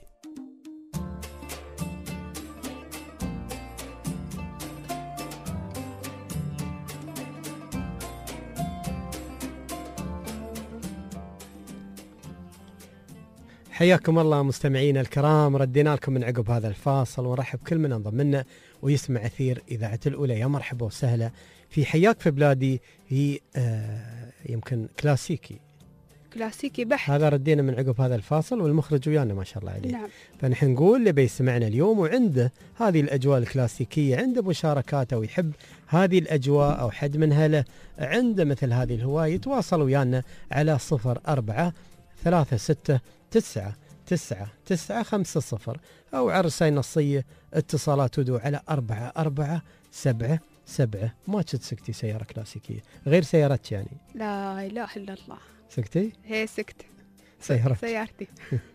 حياكم الله مستمعينا الكرام، ردينا لكم من عقب هذا الفاصل ونرحب كل من انضم لنا ويسمع أثير إذاعة الأولى. يا مرحبا وسهلا في حياك في بلادي. هي آه يمكن كلاسيكي كلاسيكي بحت. هذا ردينا من عقب هذا الفاصل والمخرج ويانا ما شاء الله عليه. نعم. فنحن نقول اللي بيسمعنا اليوم وعنده هذه الأجواء الكلاسيكية، عنده مشاركاته ويحب هذه الأجواء أو حد من أهله عنده مثل هذه الهواية، يتواصل ويانا على صفر أربعة ثلاثة ستة تسعة تسعة تسعة خمسة صفر أو على رسائل نصية اتصالات ودو على أربعة أربعة سبعة سبعة. ما كنت سكتي سيارة كلاسيكية غير سيارتك يعني؟ لا إله إلا الله. سكتي؟ هي سكت سيارتك سيارتي.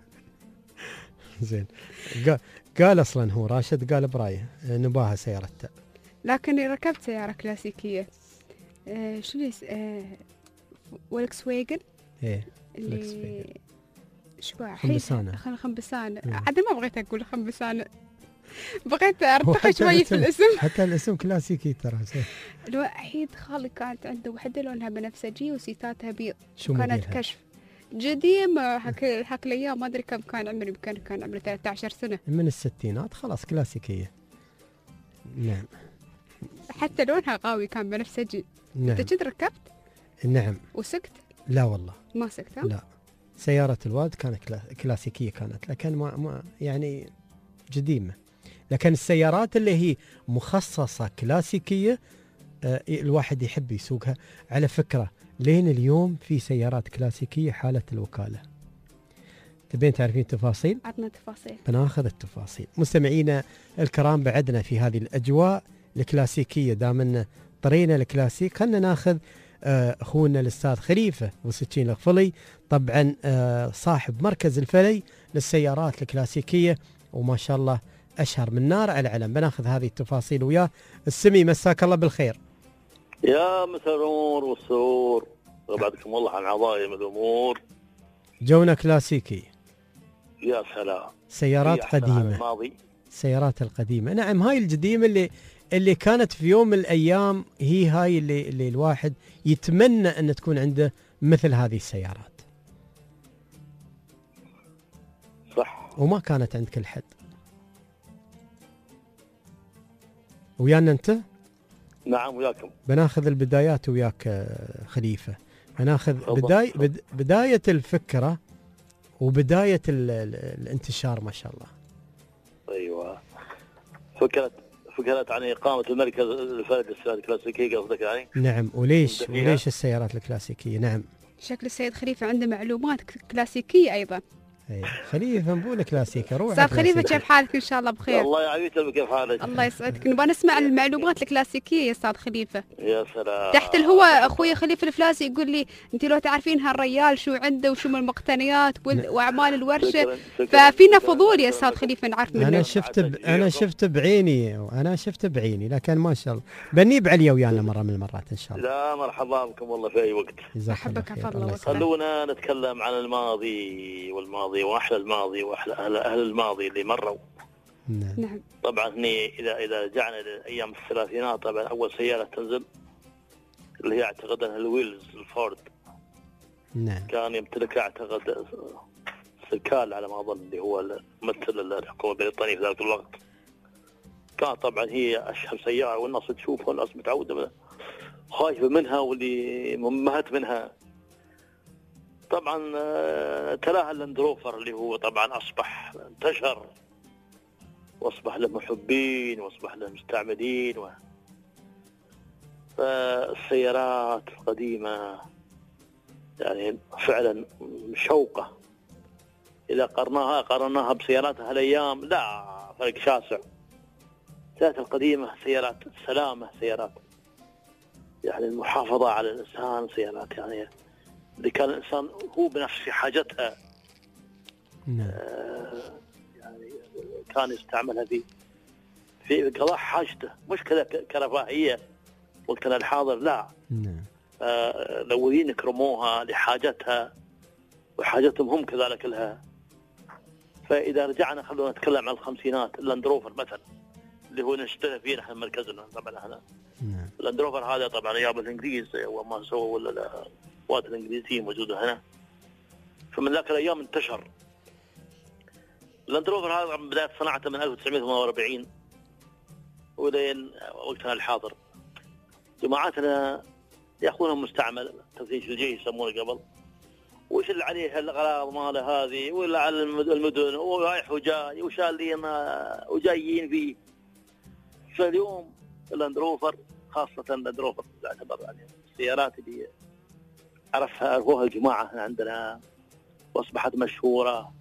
زين. قال أصلا هو راشد قال برايه نباها سيارته، لكني ركبت سيارة كلاسيكية. آه شو اللي آه فولكس واجن. ايه اللي شو خنبسانة خل خنبسانة عاد ما بغيت أقول خنبسانة، بغيت أرتقي شوي الاسم في الاسم. حتى الاسم كلاسيكي ترى. الوحيد خالي كانت عنده وحدة لونها بنفسجي وسيتاتها بيض، شو كانت موديلها؟ كشف جديم. حك حك الأيام ما أدري كم كان عمري، يمكن كان عمري ثلاثة عشر سنة من الستينات، خلاص كلاسيكية. نعم. حتى لونها قوي كان بنفسجي. نعم. أنت كنت ركبت؟ نعم. وسكت؟ لا والله ما سكت. لا، سيارة الوالد كانت كلاسيكية كانت، لكن ما, ما يعني جديمة. لكن السيارات اللي هي مخصصة كلاسيكية آه الواحد يحب يسوقها. على فكرة لين اليوم في سيارات كلاسيكية حالة الوكالة. تبين تعرفين تفاصيل؟ عطنا تفاصيل. بناخذ التفاصيل. مستمعينا الكرام بعدنا في هذه الأجواء الكلاسيكية، دامنا طرينا الكلاسيك خلنا ناخذ أخونا الأستاذ خليفة وسكين الغفلي، طبعا صاحب مركز الفلي للسيارات الكلاسيكية وما شاء الله أشهر من نار على علم. بناخذ هذه التفاصيل وياه. السمي مساك الله بالخير. يا مساء النور والسرور، بعدكم والله عن عظايم الأمور. جونا كلاسيكي. يا سلام. سيارات قديمة. الماضي. سيارات القديمة نعم، هاي القديمة اللي اللي كانت في يوم من الأيام هي هاي اللي, اللي الواحد يتمنى أن تكون عنده مثل هذه السيارات. صح. وما كانت عند كل حد. ويانا أنت؟ نعم وياكم. بناخذ البدايات وياك خليفة. بناخذ بداية بد بداية الفكرة وبداية ال ال الانتشار ما شاء الله. أيوة. فكرة فكرة عن إقامة المركز الفلي للسيارات الكلاسيكية قصدك يعني؟ نعم. وليش وليش السيارات الكلاسيكية؟ نعم. شكل السيد خليفة عنده معلومات كلاسيكية أيضا. اي خليفه نقول كلاسيكي. روح استاذ خليفه كيف حالك؟ ان شاء الله بخير. الله يعافيك. كيف حالك؟ الله يسعدك. نبغى نسمع المعلومات الكلاسيكيه يا استاذ خليفه. يا سلام. تحت الهواء اخوي خليفه الفلاسي يقول لي انت لو تعرفين هالريال شو عنده وشو من المقتنيات واعمال الورشه، ففينا فضول يا استاذ خليفه نعرف منه. انا شفت ب... انا شفت بعيني انا شفت بعيني لكن ما شاء الله بنيب علي ويانا مره من المرات ان شاء الله. لا مرحبا بكم والله في اي وقت. احبك عفا الله. خلونا نتكلم عن الماضي والماضي واحلى الماضي واحلى اهل الماضي اللي مروا. نعم. طبعا هني اذا اذا رجعنا لايام الثلاثينات، طبعا اول سياره تنزل اللي هي اعتقد انها الويلز الفورد. نعم. كان يمتلكها اعتقد سكال على ما اظن، اللي هو ممثل الحكومه البريطانيه في ذلك الوقت. كانت طبعا هي اشهر سياره والناس تشوفها والناس متعوده خايفه منها واللي منبهت منها. طبعا تلاها اللاندروفر اللي هو طبعا اصبح انتشر واصبح له محبين واصبح له مستعملين و... فالسيارات القديمه يعني فعلا شوقه. اذا قرناها قرناها بسيارات هالايام لا فرق شاسع. السيارات القديمة سيارات سلامة، سيارات يعني المحافظة على الإنسان، سيارات يعني اللي كان الإنسان هو بنفسه حاجتها. نعم. آه يعني كان يستعملها في في قضاء حاجته، مش كذا كرفاهية وقتنا الحاضر، لا. نعم. آه الأولين يكرموها لحاجتها وحاجتهم هم كذلك لها. فإذا رجعنا خلونا نتكلم عن الخمسينات، اللاندروفر مثلا اللي هو نشتغل فيه نحن مركزنا طبعا احنا. نعم. اللاندروفر هذا طبعا ايام الانجليز وما سووا ولا القوات الانجليزيه موجوده هنا، فمن ذاك الايام انتشر. اللاندروفر هذا بدايه صناعته من ألف وتسعمائة وثمانية وأربعين ولين وقتنا الحاضر. جماعتنا ياخذونهم مستعمل، تفتيش الجيش يسمونه قبل، وش اللي عليه الاغراض ماله هذه، ولا على المدن ورايح وجاي وشالين وجايين فيه. فاليوم اللاندروفر خاصة اللاندروفر تعتبر يعني السيارات اللي عرفها عرفوها الجماعة عندنا واصبحت مشهورة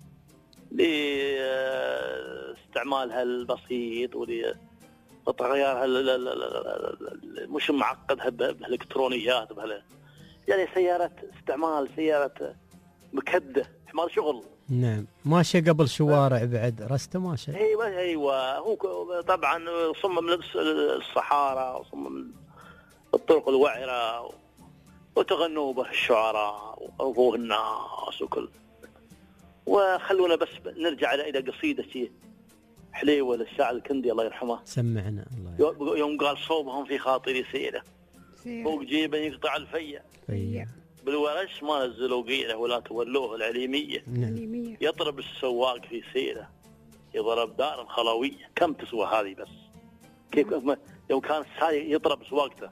لاستعمالها البسيط ولتغيرها مش معقدها بالالكترونيات بهلا، يعني سيارة استعمال، سيارة مكدة، حمار شغل. نعم. ماشي قبل شوارع بعد رسته ماشي. ايوه ايوه هو طبعا صمم من الصحارى وصمم من الطرق الوعرة وتغنوا به الشعراء وأوفوه الناس وكل. وخلونا بس نرجع إلى قصيدة حليوة للشاعر الكندي الله يرحمه. سمعنا الله. يوم قال صوبهم في خاطري سيرة فوق جيبه يقطع الفية فية بالورش ما نزلوا قيله ولا تولوه العليمية. نعم. يضرب السواق في سيرة يضرب دار الخلوية. كم تسوى هذه بس؟ كيف يوم كان السايق يضرب سواقته.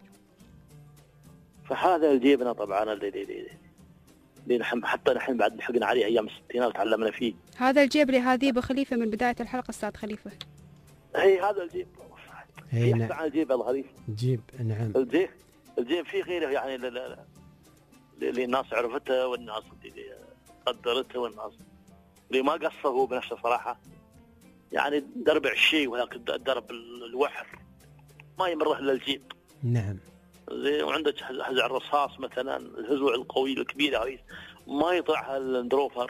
فهذا الجيبنا طبعا اللي اللي اللي نحن حتى نحن بعد لحقنا عليه ايام الستينات وتعلمنا فيه. هذا الجيب لهذيب خليفة من بداية الحلقة استاذ خليفة. هي هذا الجيب. هي نعم. عن الجيب الله خليفة. جيب نعم. الجيب الجيب فيه غيره يعني اللي الناس عرفتها والناس اللي قدرتها والناس اللي ما قصه هو بنفسه صراحة. يعني درب عشي ولكن درب الوحر ما يمره الا الجيب. نعم. زي وعندك هزع الرصاص مثلا، الهزوع القوي الكبير هذه ما يطلعها الاندروفر.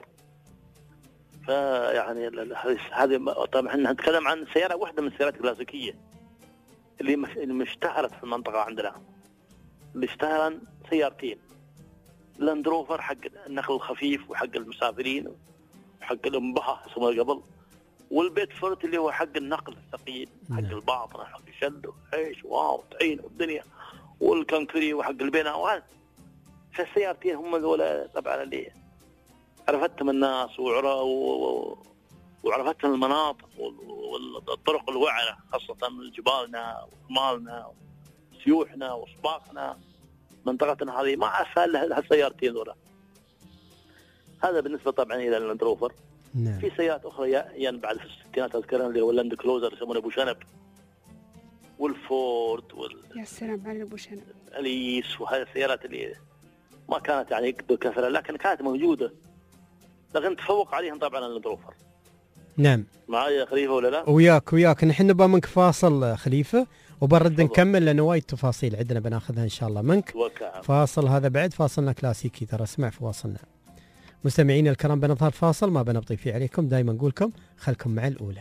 فيعني هذه طبعا احنا نتكلم عن سياره واحده من السيارات الكلاسيكيه اللي اللي اشتهرت في المنطقه عندنا. اللي اشتهرن سيارتين، الاندروفر حق النقل الخفيف وحق المسافرين وحق الانبهة يسمونه قبل، والبيت فورت اللي هو حق النقل الثقيل حق الباطنه حق الشد وعيش واو طحين والدنيا والكنكري وحق البناء. وهذا فالسيارتين هم ذولا طبعا اللي عرفتهم الناس وعرفتهم المناطق والطرق الوعرة، خاصة جبالنا ومالنا وسيوحنا وصباقنا منطقتنا هذه ما عرفها الا السيارتين ذولا. هذا بالنسبة طبعا إلى اللاندروفر. نعم. في سيارات أخرى يعني بعد في الستينات أذكرها اللي هو اللاند كلوزر يسمونه أبو شنب والفورد وال يا سلام على أبو شنب اليس، وهذه السيارات اللي ما كانت يعني بكثرة لكن كانت موجودة، لكن تفوق عليهم طبعا اللاندروفر. نعم. معايا خليفة ولا لا؟ وياك وياك نحن نبغى منك فاصل خليفة وبرد نكمل لأنه وايد تفاصيل عندنا بناخذها إن شاء الله منك. وكعب. فاصل هذا بعد فاصلنا كلاسيكي ترى اسمع في واصلنا. مستمعين الكرام بنظهر فاصل ما بنبطي فيه عليكم، دائما نقولكم خلكم مع الأولى.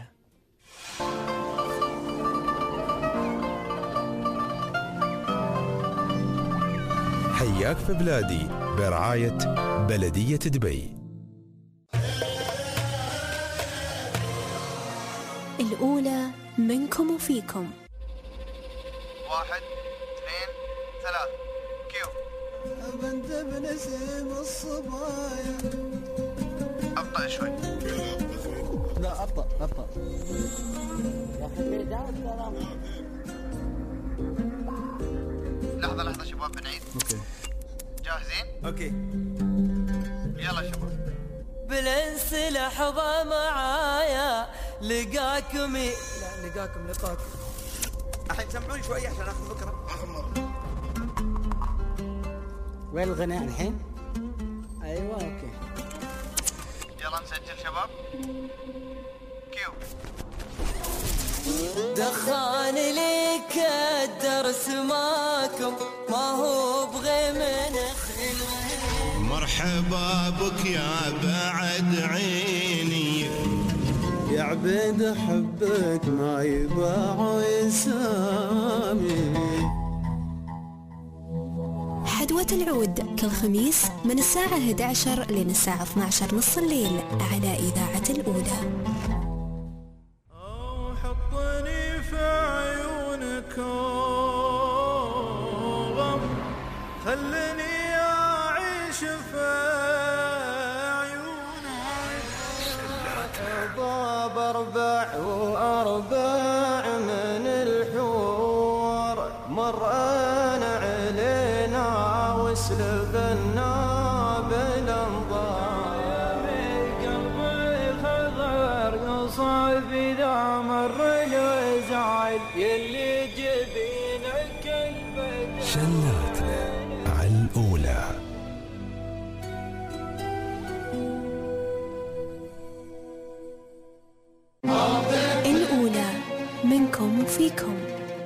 حياك في بلادي برعاية بلدية دبي. الأولى منكم وفيكم. واحد اثنين ثلاث كيو. بنت بنسيم الصبايا. أبطأ شوي. لا أبطأ أبطأ. لحظة لحظة شباب بنعيد. اوكي. جاهزين؟ اوكي. يلا شباب. بالانس لحظة معايا لقاكم لا لقاكم لقاكم. الحين سمعوني شوي عشان اخذ فكرة. اخر مرة. وين الغناء الحين؟ ايوه اوكي. يلا نسجل شباب. كيو. دخان لك الدرس ماكم ما هو بغي من مرحبا بك يا بعد عيني يا عبيد حبك ما يباع يسامي. حدوة العود كل خميس من الساعة الحادية عشرة لين الساعة اثني عشر نص الليل على إذاعة الأولى. حطني في عيونك غم خلني أعيش في عيونك. ضاب أربع وأربع من الحور مرأنا علينا وسلبنا بالانظار. قلبي خضر قصب إذا مر الوزعل يلي جبينك البدر. شلاتنا على الأولى. الأولى منكم وفيكم.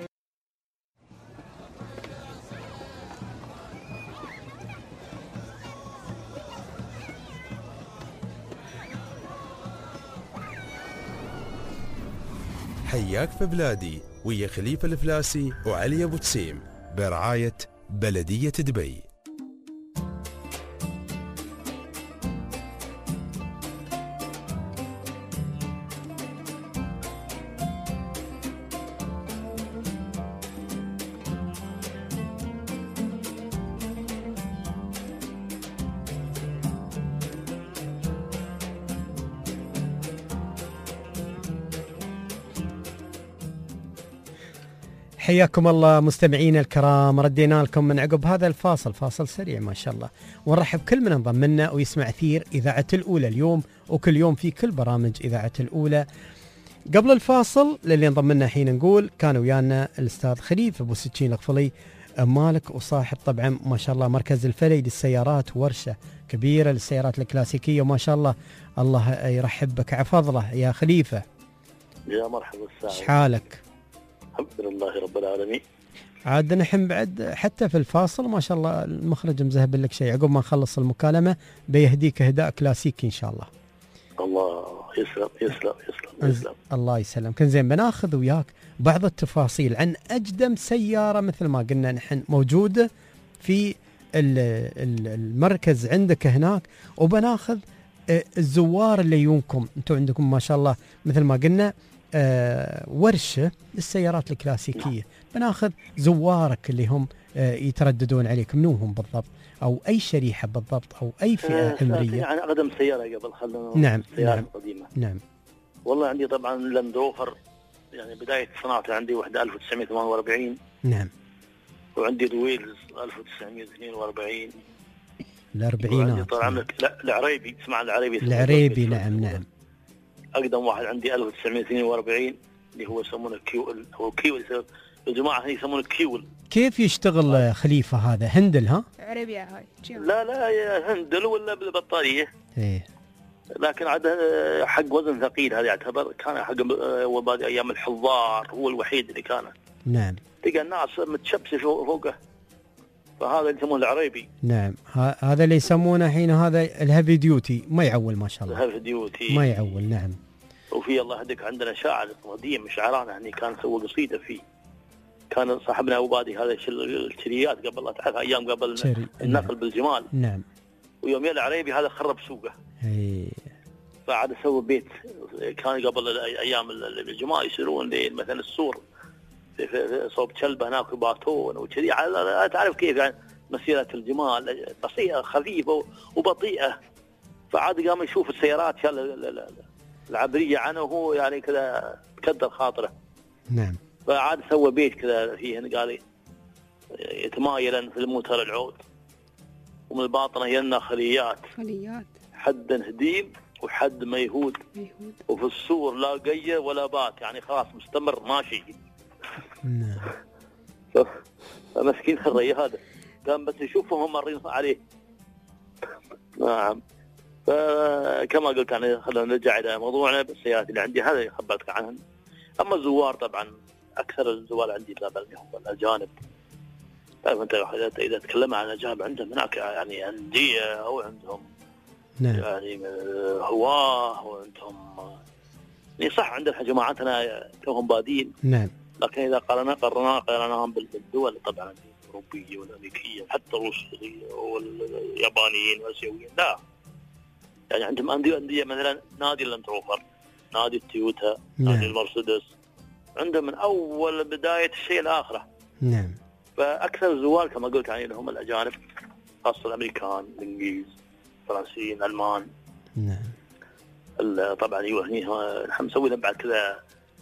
حياك في بلادي ويا خليفة الفلاسي وعلي أبو تسيم برعاية بلدية دبي. حياكم الله مستمعينا الكرام، ردينا لكم من عقب هذا الفاصل، فاصل سريع ما شاء الله، ونرحب كل من انضم لنا ويسمع أثير إذاعة الأولى اليوم وكل يوم في كل برامج إذاعة الأولى. قبل الفاصل للي انضم لنا حين نقول كان ويانا الأستاذ خليفة أبو سكين الغفلي، مالك وصاحب طبعا ما شاء الله مركز الفلي للسيارات، ورشة كبيرة للسيارات الكلاسيكية، وما شاء الله الله يرحب بك عفضله يا خليفة. يا مرحبا الساعة. شحالك؟ الحمد لله رب العالمين. عاد نحن بعد حتى في الفاصل ما شاء الله المخرج مذهب لك شيء، عقب ما نخلص المكالمة بيهديك اهداء كلاسيكي ان شاء الله. الله يسلم يسلم يسلم يسلم. الله يسلمك. كن زين بناخذ وياك بعض التفاصيل عن اجدم سيارة مثل ما قلنا نحن موجودة في المركز عندك هناك، وبناخذ الزوار اللي يجونكم، انتم عندكم ما شاء الله مثل ما قلنا آه ورشة للسيارات الكلاسيكية، بناخذ زوارك اللي هم آه يترددون عليك، منوهم بالضبط او اي شريحة بالضبط او اي فئة آه عمرية. يعني اقدم سيارة قبل خلنا نعم سيارة نعم قديمة. نعم والله عندي طبعا لاند روفر، يعني بداية صناعته عندي وحدة ألف وتسعمائة وثمانية وأربعين. نعم. وعندي دويلز ألف وتسعمائة واثنين وأربعين. الأربعينات. طال عمرك. لا العريبي، اسمع العريبي. العريبي نعم نعم. أقدم واحد عندي ألف وتسعمائة واثنين وأربعين اللي هو يسمونه كيول أو كيول، الجماعة هني يسمونه كيول. كيف يشتغل خليفة هذا؟ هندل ها؟ عربي هاي. لا لا هندل ولا بالبطارية. إيه. لكن عاد حق وزن ثقيل هذا يعتبر، كان حق وبعد أيام الحضار هو الوحيد اللي كان. نعم. تلقى الناس متشبسة فوقه، فهذا اللي يسمونه العريبي. نعم هذا اللي يسمونه الحين هذا الهيفي ديوتي، ما يعول ما شاء الله. الهيفي ديوتي ما يعول. نعم. وفي الله يهديك عندنا شاعر قديم شعرانا هني كان سوى قصيدة فيه، كان صاحبنا أبو بادي هذا الشريات قبل لا تعرف أيام قبل شري. النقل نعم. بالجمال. نعم. ويوم يلا عريبي هذا خرب سوقه. اي. فعاد سوى بيت، كان قبل أيام الجمال يصيرون مثلا السور في صوب كلبة هناك وباتون وكذي، تعرف كيف يعني مسيرة الجمال بسيطة خفيفة وبطيئة. فعاد قام يشوف السيارات العبرية عنه وهو يعني كذا تكدر خاطره. نعم. فعاد سوى بيت كذا فيه قال يتمايلا في الموتر العود، ومن الباطنة يلنا خليات خليات حد هديم وحد ميهود، ميهود. وفي السور لا قية ولا بات، يعني خلاص مستمر ماشي. نعم. فمسكين الري هذا كان بس يشوفهم مرين عليه. نعم. فكما قلت يعني خلينا نرجع إلى موضوعنا بالسيارات اللي عندي، هذا خبرتك عنها. اما الزوار طبعا اكثر الزوار عندي طبعا هم الاجانب. تعرف انت اذا تكلم عن الاجانب عندهم هناك يعني انديه او عندهم نعم. يعني هواه وعندهم يعني صح عندنا جماعتنا توهم بادين. نعم. لكن اذا قارنا قارنا قارناهم بالدول طبعا الاوروبيه والامريكيه حتى الروسيه واليابانيين والاسيويين لا. يعني عندهم انديه انديه مثلا نادي اللاند روفر، نادي التويوتا، نعم. نادي المرسيدس، عندهم من اول بدايه الشيء لاخره. نعم. فاكثر الزوار كما قلت يعني هم الاجانب، خاصه الامريكان، الانجليز، الفرنسيين، الالمان. نعم. طبعا ايوه هني نحن نسوي لهم بعد كذا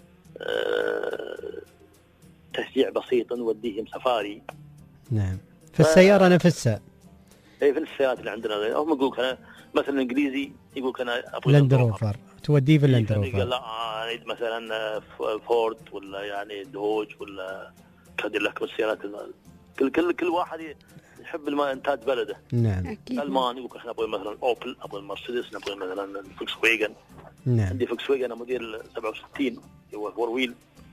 أه تشجيع بسيط نوديهم سفاري. نعم. في السياره ف... نفسها. اي في السيارات اللي عندنا هم يقولك انا مثلا الانجليزي يقولك انا ابغى لاند روفر توديه في اللاند روفر. لا اريد مثلا فورد ولا يعني دوج ولا كاديلاك والسيارات كل كل كل واحد يحب انتاج بلده. نعم. اكيد. الماني يقول احنا نبغى مثلا اوبل، ابغى مرسيدس، نبغى مثلا فولكس واجن. نعم. عندي فولكس واجن موديل سبعة وستين هو فور ويل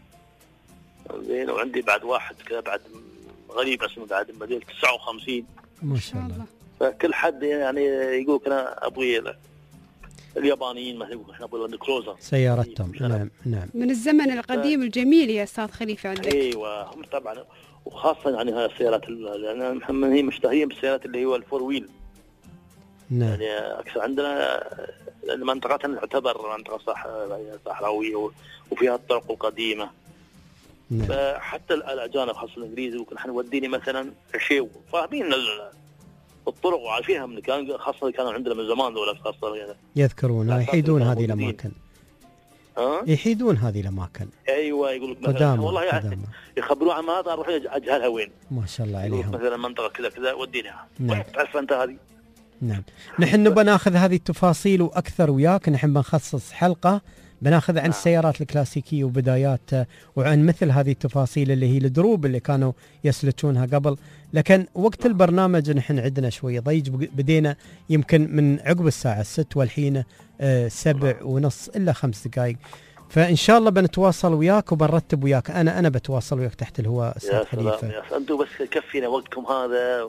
زين، وعندي بعد واحد كذا بعد غريب اسمه بعد موديل تسعة وخمسين. ما شاء الله. فكل حد يعني يقول انا ابغى اليابانيين مثلا يقول احنا نبغى كروزر سيارتهم. نعم. نعم. من الزمن القديم ف... الجميل يا استاذ خليفه عندك. ايوه هم طبعا وخاصه يعني هاي السيارات لان محمد هي مشتهيين بالسيارات اللي هو الفور ويل. نعم. يعني اكثر عندنا منطقتنا تعتبر منطقه صح صحراويه وفيها الطرق القديمه. نعم. فحتى الاجانب خاصه الانجليزي ممكن احنا نوديني مثلا شيء فاهمين الطرق وعارفينها من كان خاصه كانوا عندنا من زمان دول خاصه يعني يذكرون يحيدون هذه الاماكن. ها يحيدون هذه الاماكن. ايوه يقول لك مثلا والله يعني يخبروا عن مناطق اروح اجهلها وين. ما شاء الله عليهم. مثلا منطقه كذا كذا ودينها. نعم. تعرف انت هذه. نعم. نحن نبغى ناخذ هذه التفاصيل واكثر وياك. نحن بنخصص حلقه بناخذ عن نعم. السيارات الكلاسيكيه وبدايات وعن مثل هذه التفاصيل اللي هي الدروب اللي كانوا يسلكونها قبل. لكن وقت البرنامج نحن عندنا شويه ضيج، بدينا يمكن من عقب الساعه ستة والحين آه سبع ونص الا خمس دقائق. فان شاء الله بنتواصل وياك وبنرتب وياك. انا انا بتواصل وياك تحت الهواء استاذ خليفه. يا سلام انتم بس كفينا وقتكم هذا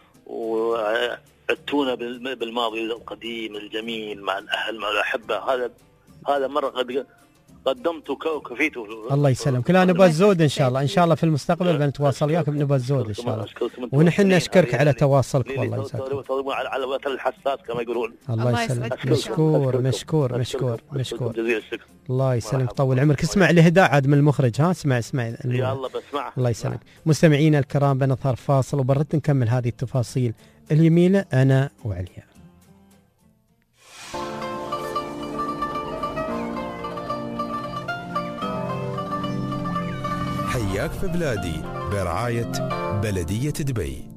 وعدتونا بالماضي القديم الجميل مع الاهل مع الاحبه. هذا هذا مره قد قدمت وكفيته. الله يسلمك. لا نبغى الزود ان شاء الله. ان شاء الله في المستقبل بنتواصل وياك بنبغى الزود ان شاء الله. ونحن نشكرك على تواصلك والله يسعدك. على على وتر الحساس كما يقولون. الله يسلمك. مشكور مشكور مشكور مشكور. جزيل الشكر. الله يسلمك طول عمرك. اسمع الهداء عاد من المخرج. ها اسمع اسمع. يا الله بسمع. الله يسلمك. مستمعينا الكرام بنظهر فاصل وبرد نكمل هذه التفاصيل الجميله انا وعليا. حياك في بلادي برعاية بلدية دبي.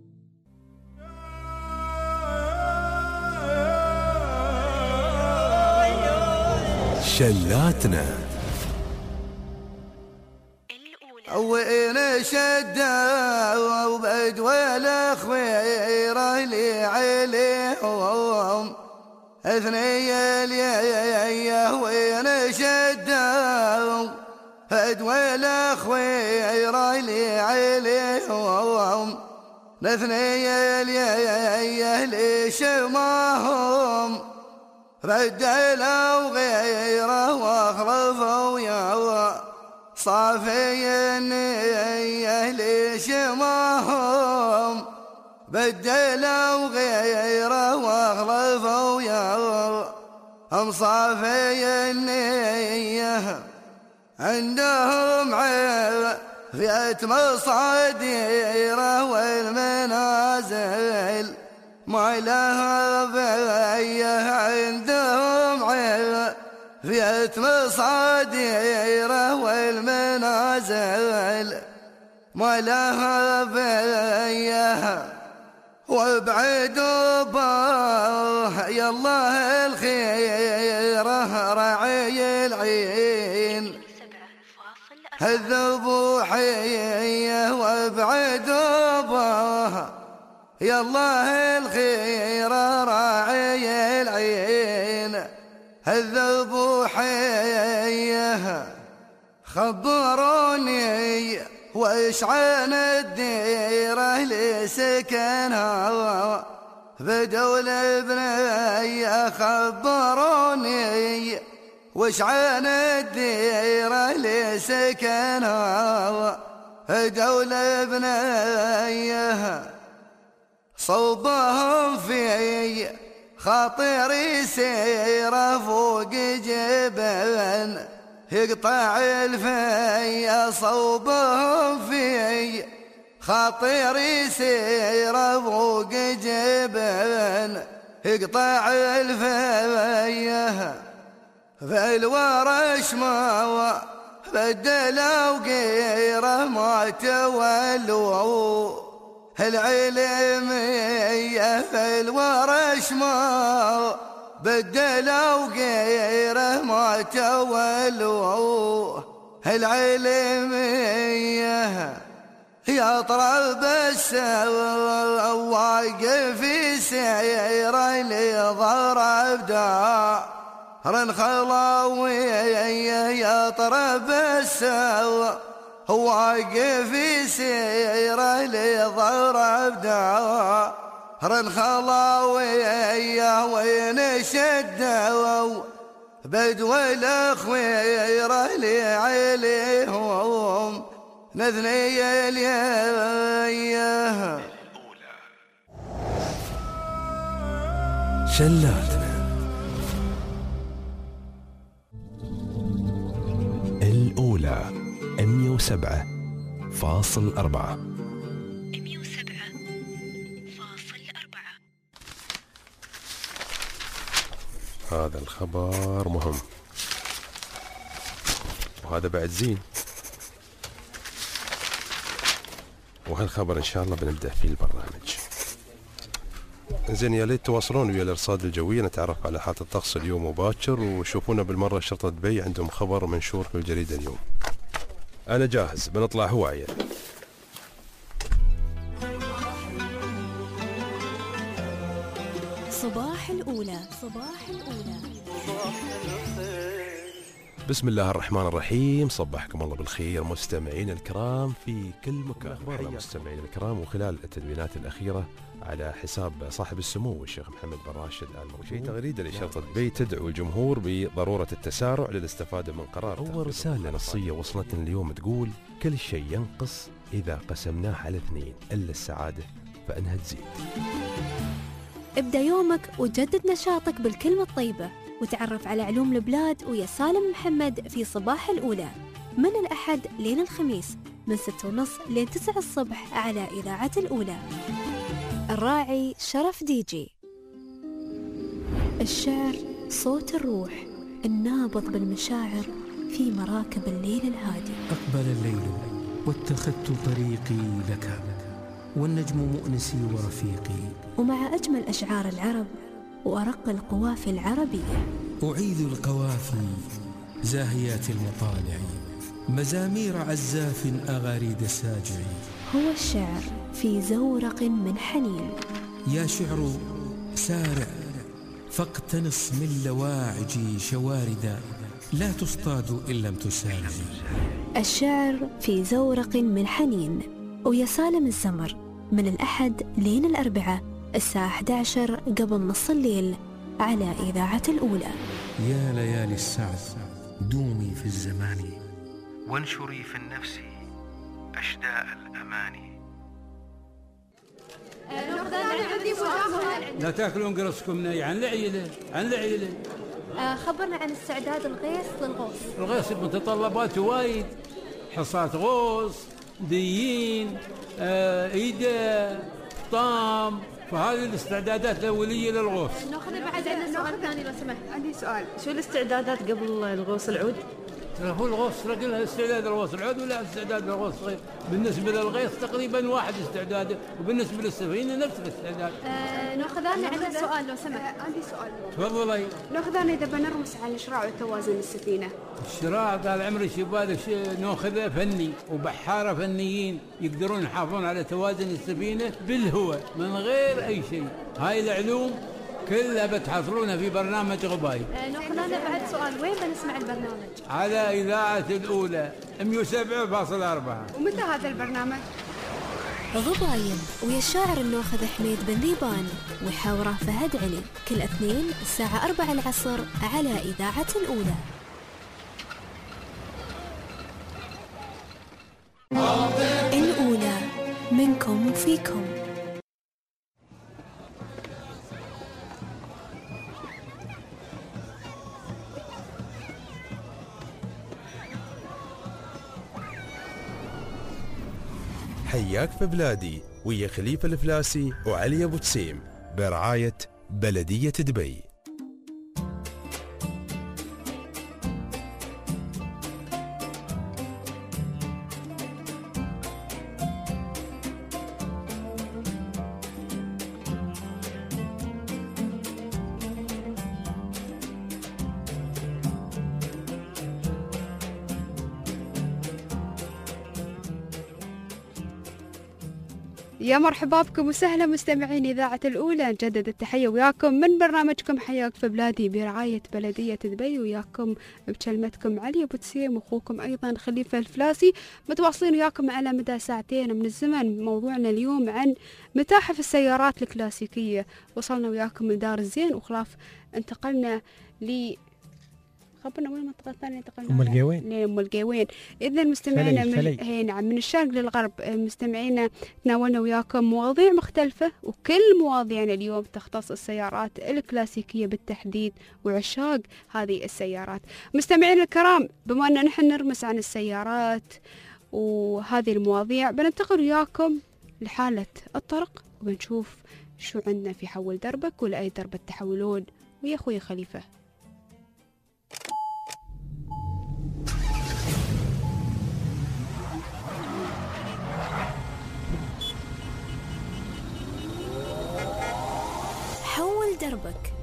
شلاتنا وين شدة وبدوى الأخويرة اللي عليهم اثني ليه وين شدة فدوى الأخويرة اللي عليهم نثني ليه لشماهم بدلوا غيره واخلفوا يا صافي النية لشماهم بدلوا غيره واخلفوا يا هم صافي النية عندهم عافية مصاديره والمنازل ما لها بيه عندهم عافية مصاديره والمنازل ما لها بيه وابعدوا باه يا الله الخيره رعي العين الذبوحيه وابعدوا باه يا الله الخيره راعي العين الذبوحيه خبروني وإيش عن الديرة اللي سكنها بدولة بنية. خبروني وإيش عن الديرة اللي سكنها دولة بنية. صوبهم في خاطري سيرة فوق جبل يقطع الفيا. صوبهم في خاطري سيرة فوق جبل يقطع الفيا. في الورش ما بدلوا غيره ما تولوا العلمية. في الورش ما بدلوا غيره ما تولوا العلمية. يا طرب السوا واقف سيره لضرب دار الخلاوية. يا طرب السوا واقف سيره لضرب دار الخلاوية. وين شدوا بدو الأخويرة لعليهم نذني الياه. شلاتنا الأولى مية وسبعة فاصل أربعة. مية وسبعة فاصل أربعة. هذا الخبر مهم وهذا بعد زين، وهالخبر إن شاء الله بنبدأ فيه البرنامج. زين، يا ليت تواصلون ويا الارصاد الجويه نتعرف على حالة الطقس اليوم وباكر، وشوفونا بالمره شرطه دبي عندهم خبر منشور في الجريده اليوم. انا جاهز، بنطلع هوايه. صباح الاولى. صباح الاولى. بسم الله الرحمن الرحيم. صبحكم الله بالخير مستمعين الكرام في كل مكان. أخبارنا مستمعين الكرام، وخلال التدوينات الأخيرة على حساب صاحب السمو الشيخ محمد بن راشد آل مكتوم، تغريدة لشرطة دبي تدعو الجمهور بضرورة التسارع للاستفادة من قرار. أول رسالة نصية وصلتنا اليوم تقول: كل شيء ينقص إذا قسمناه على اثنين إلا السعادة فإنها تزيد. ابدأ يومك وجدد نشاطك بالكلمة الطيبة، وتعرف على علوم البلاد ويا سالم محمد في صباح الأولى من الأحد لين الخميس من ستة ونص لين تسعة الصبح على إذاعة الأولى. الراعي شرف ديجي. الشعر صوت الروح النابض بالمشاعر في مراكب الليل الهادي. أقبل الليل واتخذت طريقي لك، والنجم مؤنسي ورفيقي، ومع أجمل أشعار العرب وأرق القوافي العربية. أعيد القوافي زاهيات المطالع، مزامير عزاف أغاريد الساجع. هو الشعر في زورق من حنين. يا شعر سارع فاقتنص من لواعجي شواردا، لا تصطاد إن لم تسارع. الشعر في زورق من حنين ويا سالم الزمر من الأحد لين الأربعاء الساعة أحد عشر قبل نص الليل على إذاعة الأولى. يا ليالي السعد دومي في الزمان، وانشري في النفس أشداء الأماني. لا تاكلون قرصكم ني عن العيلة عن العيلة. آه خبرنا عن استعداد الغيث للغوص. الغيث متطلبات وايد، حصات غوص، ديين، آه ايده، طام، فهذه الاستعدادات الأولية للغوص. ناخذ بعد عندنا سؤال ثاني لو سمحت. عندي سؤال، شو الاستعدادات قبل الغوص العود؟ هو الغوص لها استعداد الغوص العود ولا استعداد الغوص غير. بالنسبة للغيث تقريبا واحد استعداده، وبالنسبة للسفينة نفس الاستعداد. آه ناخذ عندنا سؤال لو سمحت. عندي سؤال. تفضلي. ناخذ إذا بنرمس على الشراع وتوازن السفينة. الشراع طال عمري شبالك ناخذه فني وبحارة فنيين يقدرون يحافظون على توازن السفينة بالهواء من غير أي شيء. هاي العلوم كلها بتحصلونها في برنامج غباي. آه ناخذ بعد سؤال، وين بنسمع البرنامج؟ على إذاعة الأولى مية وسبعة فاصلة أربعة. ومتى هذا البرنامج؟ ضباين ويا الشاعر النوخذ حميد بن ذيبان وحاوره فهد علي كل اثنين الساعة أربعة العصر على إذاعة الأولى. الأولى منكم وفيكم. حياك في بلادي ويا خليفة الفلاسي وعلي أبو تسيم برعاية بلدية دبي. يا مرحبا بكم وسهلا مستمعين إذاعة الأولى. نجدد التحية وياكم من برنامجكم حياك في بلادي برعاية بلدية دبي، وياكم بكلمتكم علي أبو تسيم وأخوكم أيضا خليفة الفلاسي، متواصلين وياكم على مدى ساعتين من الزمن. موضوعنا اليوم عن متاحف السيارات الكلاسيكية. وصلنا وياكم لدار الزين وخلاف انتقلنا ل خبرنا وين المنطقة الثانية انتقلنا أم القيوين. لأم القيوين. إذا مستمعينا من هي نعم من الشرق للغرب، مستمعينا تناولنا وياكم مواضيع مختلفة، وكل مواضيعنا اليوم تختص السيارات الكلاسيكية بالتحديد وعشاق هذه السيارات. مستمعينا الكرام، بما أن نحن نرمس عن السيارات وهذه المواضيع، بننتقل وياكم لحالة الطرق وبنشوف شو عندنا في حول دربك ولا أي درب تحولون ويا أخوي خليفة. حول دربك.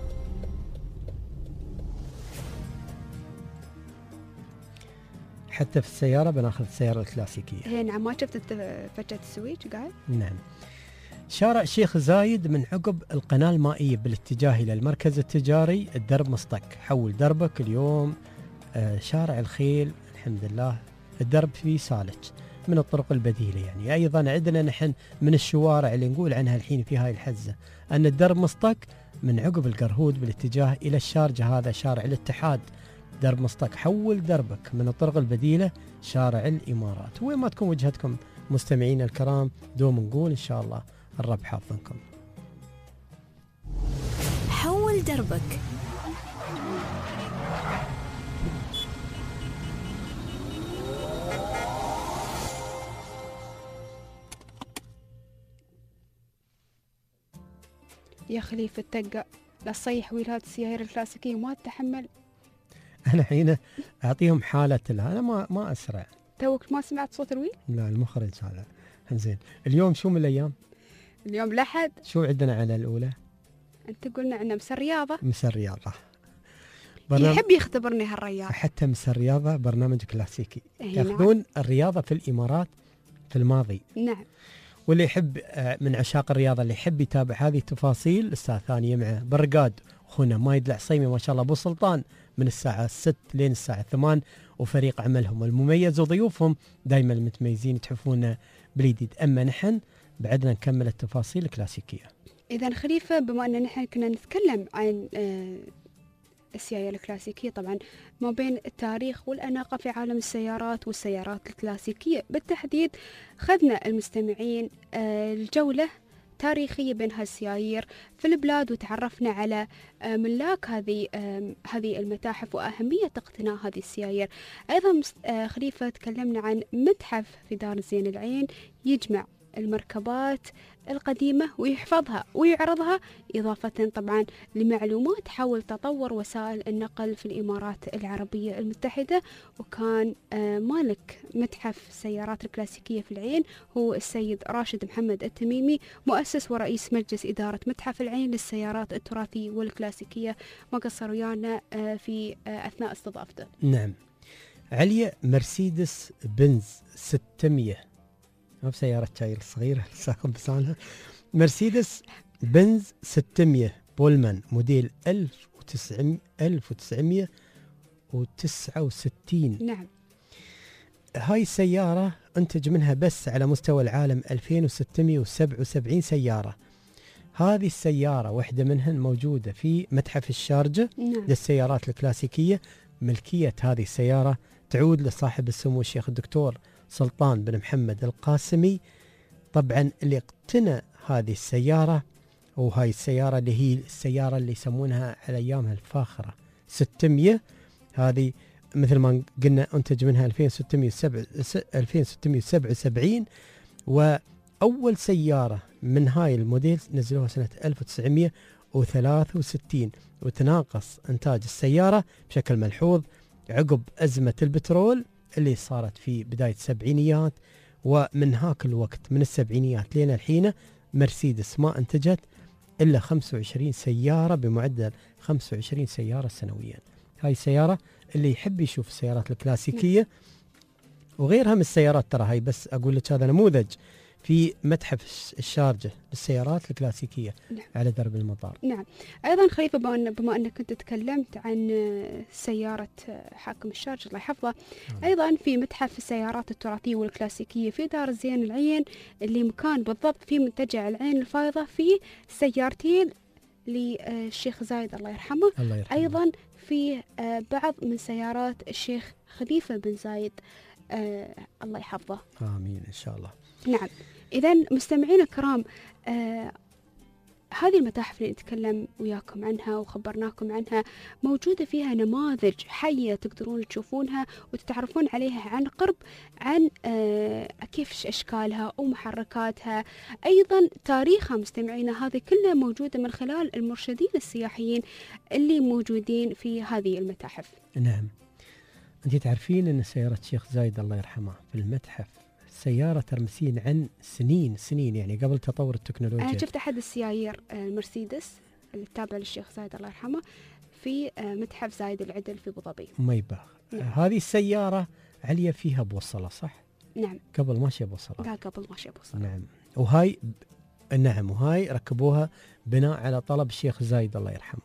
حتى في السيارة بناخذ السيارة الكلاسيكية. هي نعم، ما شفت فتشة السويتش قاعد؟ نعم. شارع شيخ زايد من عقب القناة المائية بالاتجاه إلى المركز التجاري الدرب مصطك. حول دربك اليوم. آه شارع الخيل الحمد لله الدرب فيه سالج من الطرق البديلة. يعني أيضا عندنا نحن من الشوارع اللي نقول عنها الحين في هاي الحزة أن الدرب مصطك من عقب القرهود بالاتجاه إلى الشارجة، هذا شارع الاتحاد درب مصطك. حول دربك من الطرق البديلة شارع الإمارات. وين ما تكون وجهتكم مستمعين الكرام دوم نقول إن شاء الله الرب حافظكم. حول دربك. يا خليفة التقى لا تصيح ويلات السيارة الكلاسيكية ما تتحمل. أنا حين أعطيهم حالة أنا ما ما أسرع. توك ما سمعت صوت الويل؟ لا المخرج هذا. زين اليوم شو من الأيام؟ اليوم الأحد. شو عندنا على الأولى؟ أنت قلنا عندنا مس الرياضة. مس الرياضة. برنامج... يحب يختبرني هالرياضة. حتى مس الرياضة برنامج كلاسيكي. نعم. ياخذون الرياضة في الإمارات في الماضي. نعم. واللي يحب من عشاق الرياضة اللي يحب يتابع هذه التفاصيل الساعة ثانية مع برقاد أخونا مايد العصيمي ما شاء الله أبو سلطان من الساعة ست لين الساعة ثمان، وفريق عملهم المميز وضيوفهم دايما المتميزين تحفونا بالجديد. أما نحن بعدنا نكمل التفاصيل الكلاسيكية. إذا خليفة بما أن نحن كنا نتكلم عن آه السيارة الكلاسيكية، طبعا ما بين التاريخ والأناقة في عالم السيارات والسيارات الكلاسيكية بالتحديد، خذنا المستمعين آه الجولة تاريخية بين هالسيايير في البلاد، وتعرفنا على آه ملاك هذه آه هذه المتاحف وأهمية اقتناء هذه السيايير. أيضا آه خليفة تكلمنا عن متحف في دار زين العين يجمع المركبات القديمة ويحفظها ويعرضها، إضافة طبعا لمعلومات حول تطور وسائل النقل في الإمارات العربية المتحدة. وكان مالك متحف السيارات الكلاسيكية في العين هو السيد راشد محمد التميمي، مؤسس ورئيس مجلس إدارة متحف العين للسيارات التراثية والكلاسيكية. ما قصر ويانا في أثناء استضافته. نعم. عليا مرسيدس بنز ستمية، ما بسيارة شايل الصغيرة لساكم بسانها، مرسيدس بنز ستمية بولمان موديل ألف وتسعمية وتسعة وستين. نعم. هاي السيارة أنتج منها بس على مستوى العالم ألفين وستمئة وسبعة وسبعين سيارة. هذه السيارة واحدة منهن موجودة في متحف الشارجة نعم. للسيارات الكلاسيكية. ملكية هذه السيارة تعود لصاحب السمو الشيخ الدكتور سلطان بن محمد القاسمي. طبعا اللي اقتنى هذه السيارة، وهاي السيارة اللي هي السيارة اللي يسمونها على أيامها الفاخرة ستمئة، هذه مثل ما قلنا أنتج منها ألفين وستمئة وسبعة وسبعين، وأول سيارة من هاي الموديل نزلوها سنة ألف وتسعمئة وثلاثة وستين، وتناقص إنتاج السيارة بشكل ملحوظ عقب أزمة البترول اللي صارت في بداية السبعينيات. ومن هاك الوقت من السبعينيات لين الحين مرسيدس ما انتجت إلا خمسة وعشرين سيارة بمعدل خمسة وعشرين سيارة سنويا. هاي السيارة اللي يحب يشوف السيارات الكلاسيكية وغيرها من السيارات، ترى هاي بس أقول لك هذا نموذج في متحف الشارجة للسيارات الكلاسيكية نعم. على درب المطار. نعم. أيضا خليفة بما, بما أنك كنت تكلمت عن سيارة حاكم الشارجة الله يحفظه، أيضا في متحف السيارات التراثية والكلاسيكية في دار زين العين اللي مكان بالضبط في منتجع العين الفايضة، في سيارتين للشيخ زايد الله يرحمه. الله يرحمه. أيضا في بعض من سيارات الشيخ خليفة بن زايد آه الله يحفظه. آمين إن شاء الله. نعم. إذن مستمعين الكرام، آه هذه المتاحف اللي نتكلم وياكم عنها وخبرناكم عنها موجودة فيها نماذج حية تقدرون تشوفونها وتتعرفون عليها عن قرب، عن آه كيف أشكالها ومحركاتها، أيضا تاريخها. مستمعينا هذه كلها موجودة من خلال المرشدين السياحيين اللي موجودين في هذه المتاحف. نعم. أنت تعرفين أن سيارة الشيخ زايد الله يرحمه في المتحف سيارة ترمسين عن سنين سنين، يعني قبل تطور التكنولوجيا. أنا شفت أحد السيايير المرسيدس اللي تابع للشيخ زايد الله يرحمه في متحف زايد العدل في أبو ظبي. ما يبالغ. هذه السيارة عليا فيها بوصلة صح؟ نعم. قبل ماشية بوصلة. لا قبل ماشية بوصلة. نعم. وهاي نعم وهاي ركبوها بناء على طلب الشيخ زايد الله يرحمه.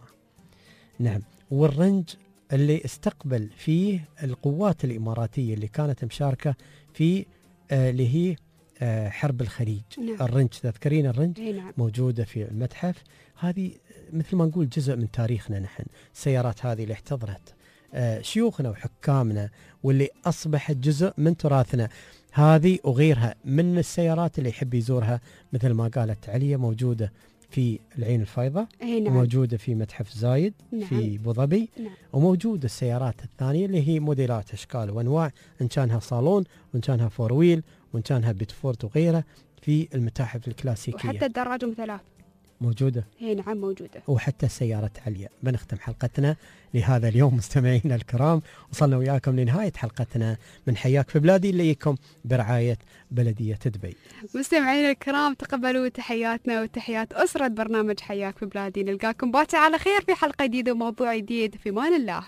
نعم. والرنج اللي استقبل فيه القوات الإماراتية اللي كانت مشاركة في آه اللي هي آه حرب الخليج. نعم. الرنج تذكرين الرنج؟ نعم. موجودة في المتحف. هذه مثل ما نقول جزء من تاريخنا نحن. السيارات هذه اللي احتضنت آه شيوخنا وحكامنا واللي أصبحت جزء من تراثنا، هذه وغيرها من السيارات اللي يحب يزورها مثل ما قالت عليا موجودة في العين الفايضة. نعم. وموجودة في متحف زايد. نعم. في أبو ظبي. نعم. وموجودة السيارات الثانية اللي هي موديلات أشكال وأنواع، إن كانها صالون وإن كانها فور ويل وإن كانها بيتفورد وغيرها في المتاحف الكلاسيكية. وحتى الدراجة مثلاث موجودة. هي نعم موجودة. وحتى سيارة عليا. بنختم حلقتنا لهذا اليوم مستمعينا الكرام، وصلنا وياكم لنهاية حلقتنا من حياك في بلادي اللي يكم برعاية بلدية دبي. مستمعينا الكرام تقبلوا تحياتنا وتحيات أسرة برنامج حياك في بلادي. نلقاكم باكر على خير في حلقة جديدة وموضوع جديد. في امان الله.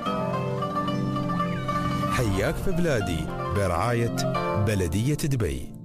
حياك في بلادي برعاية بلدية دبي.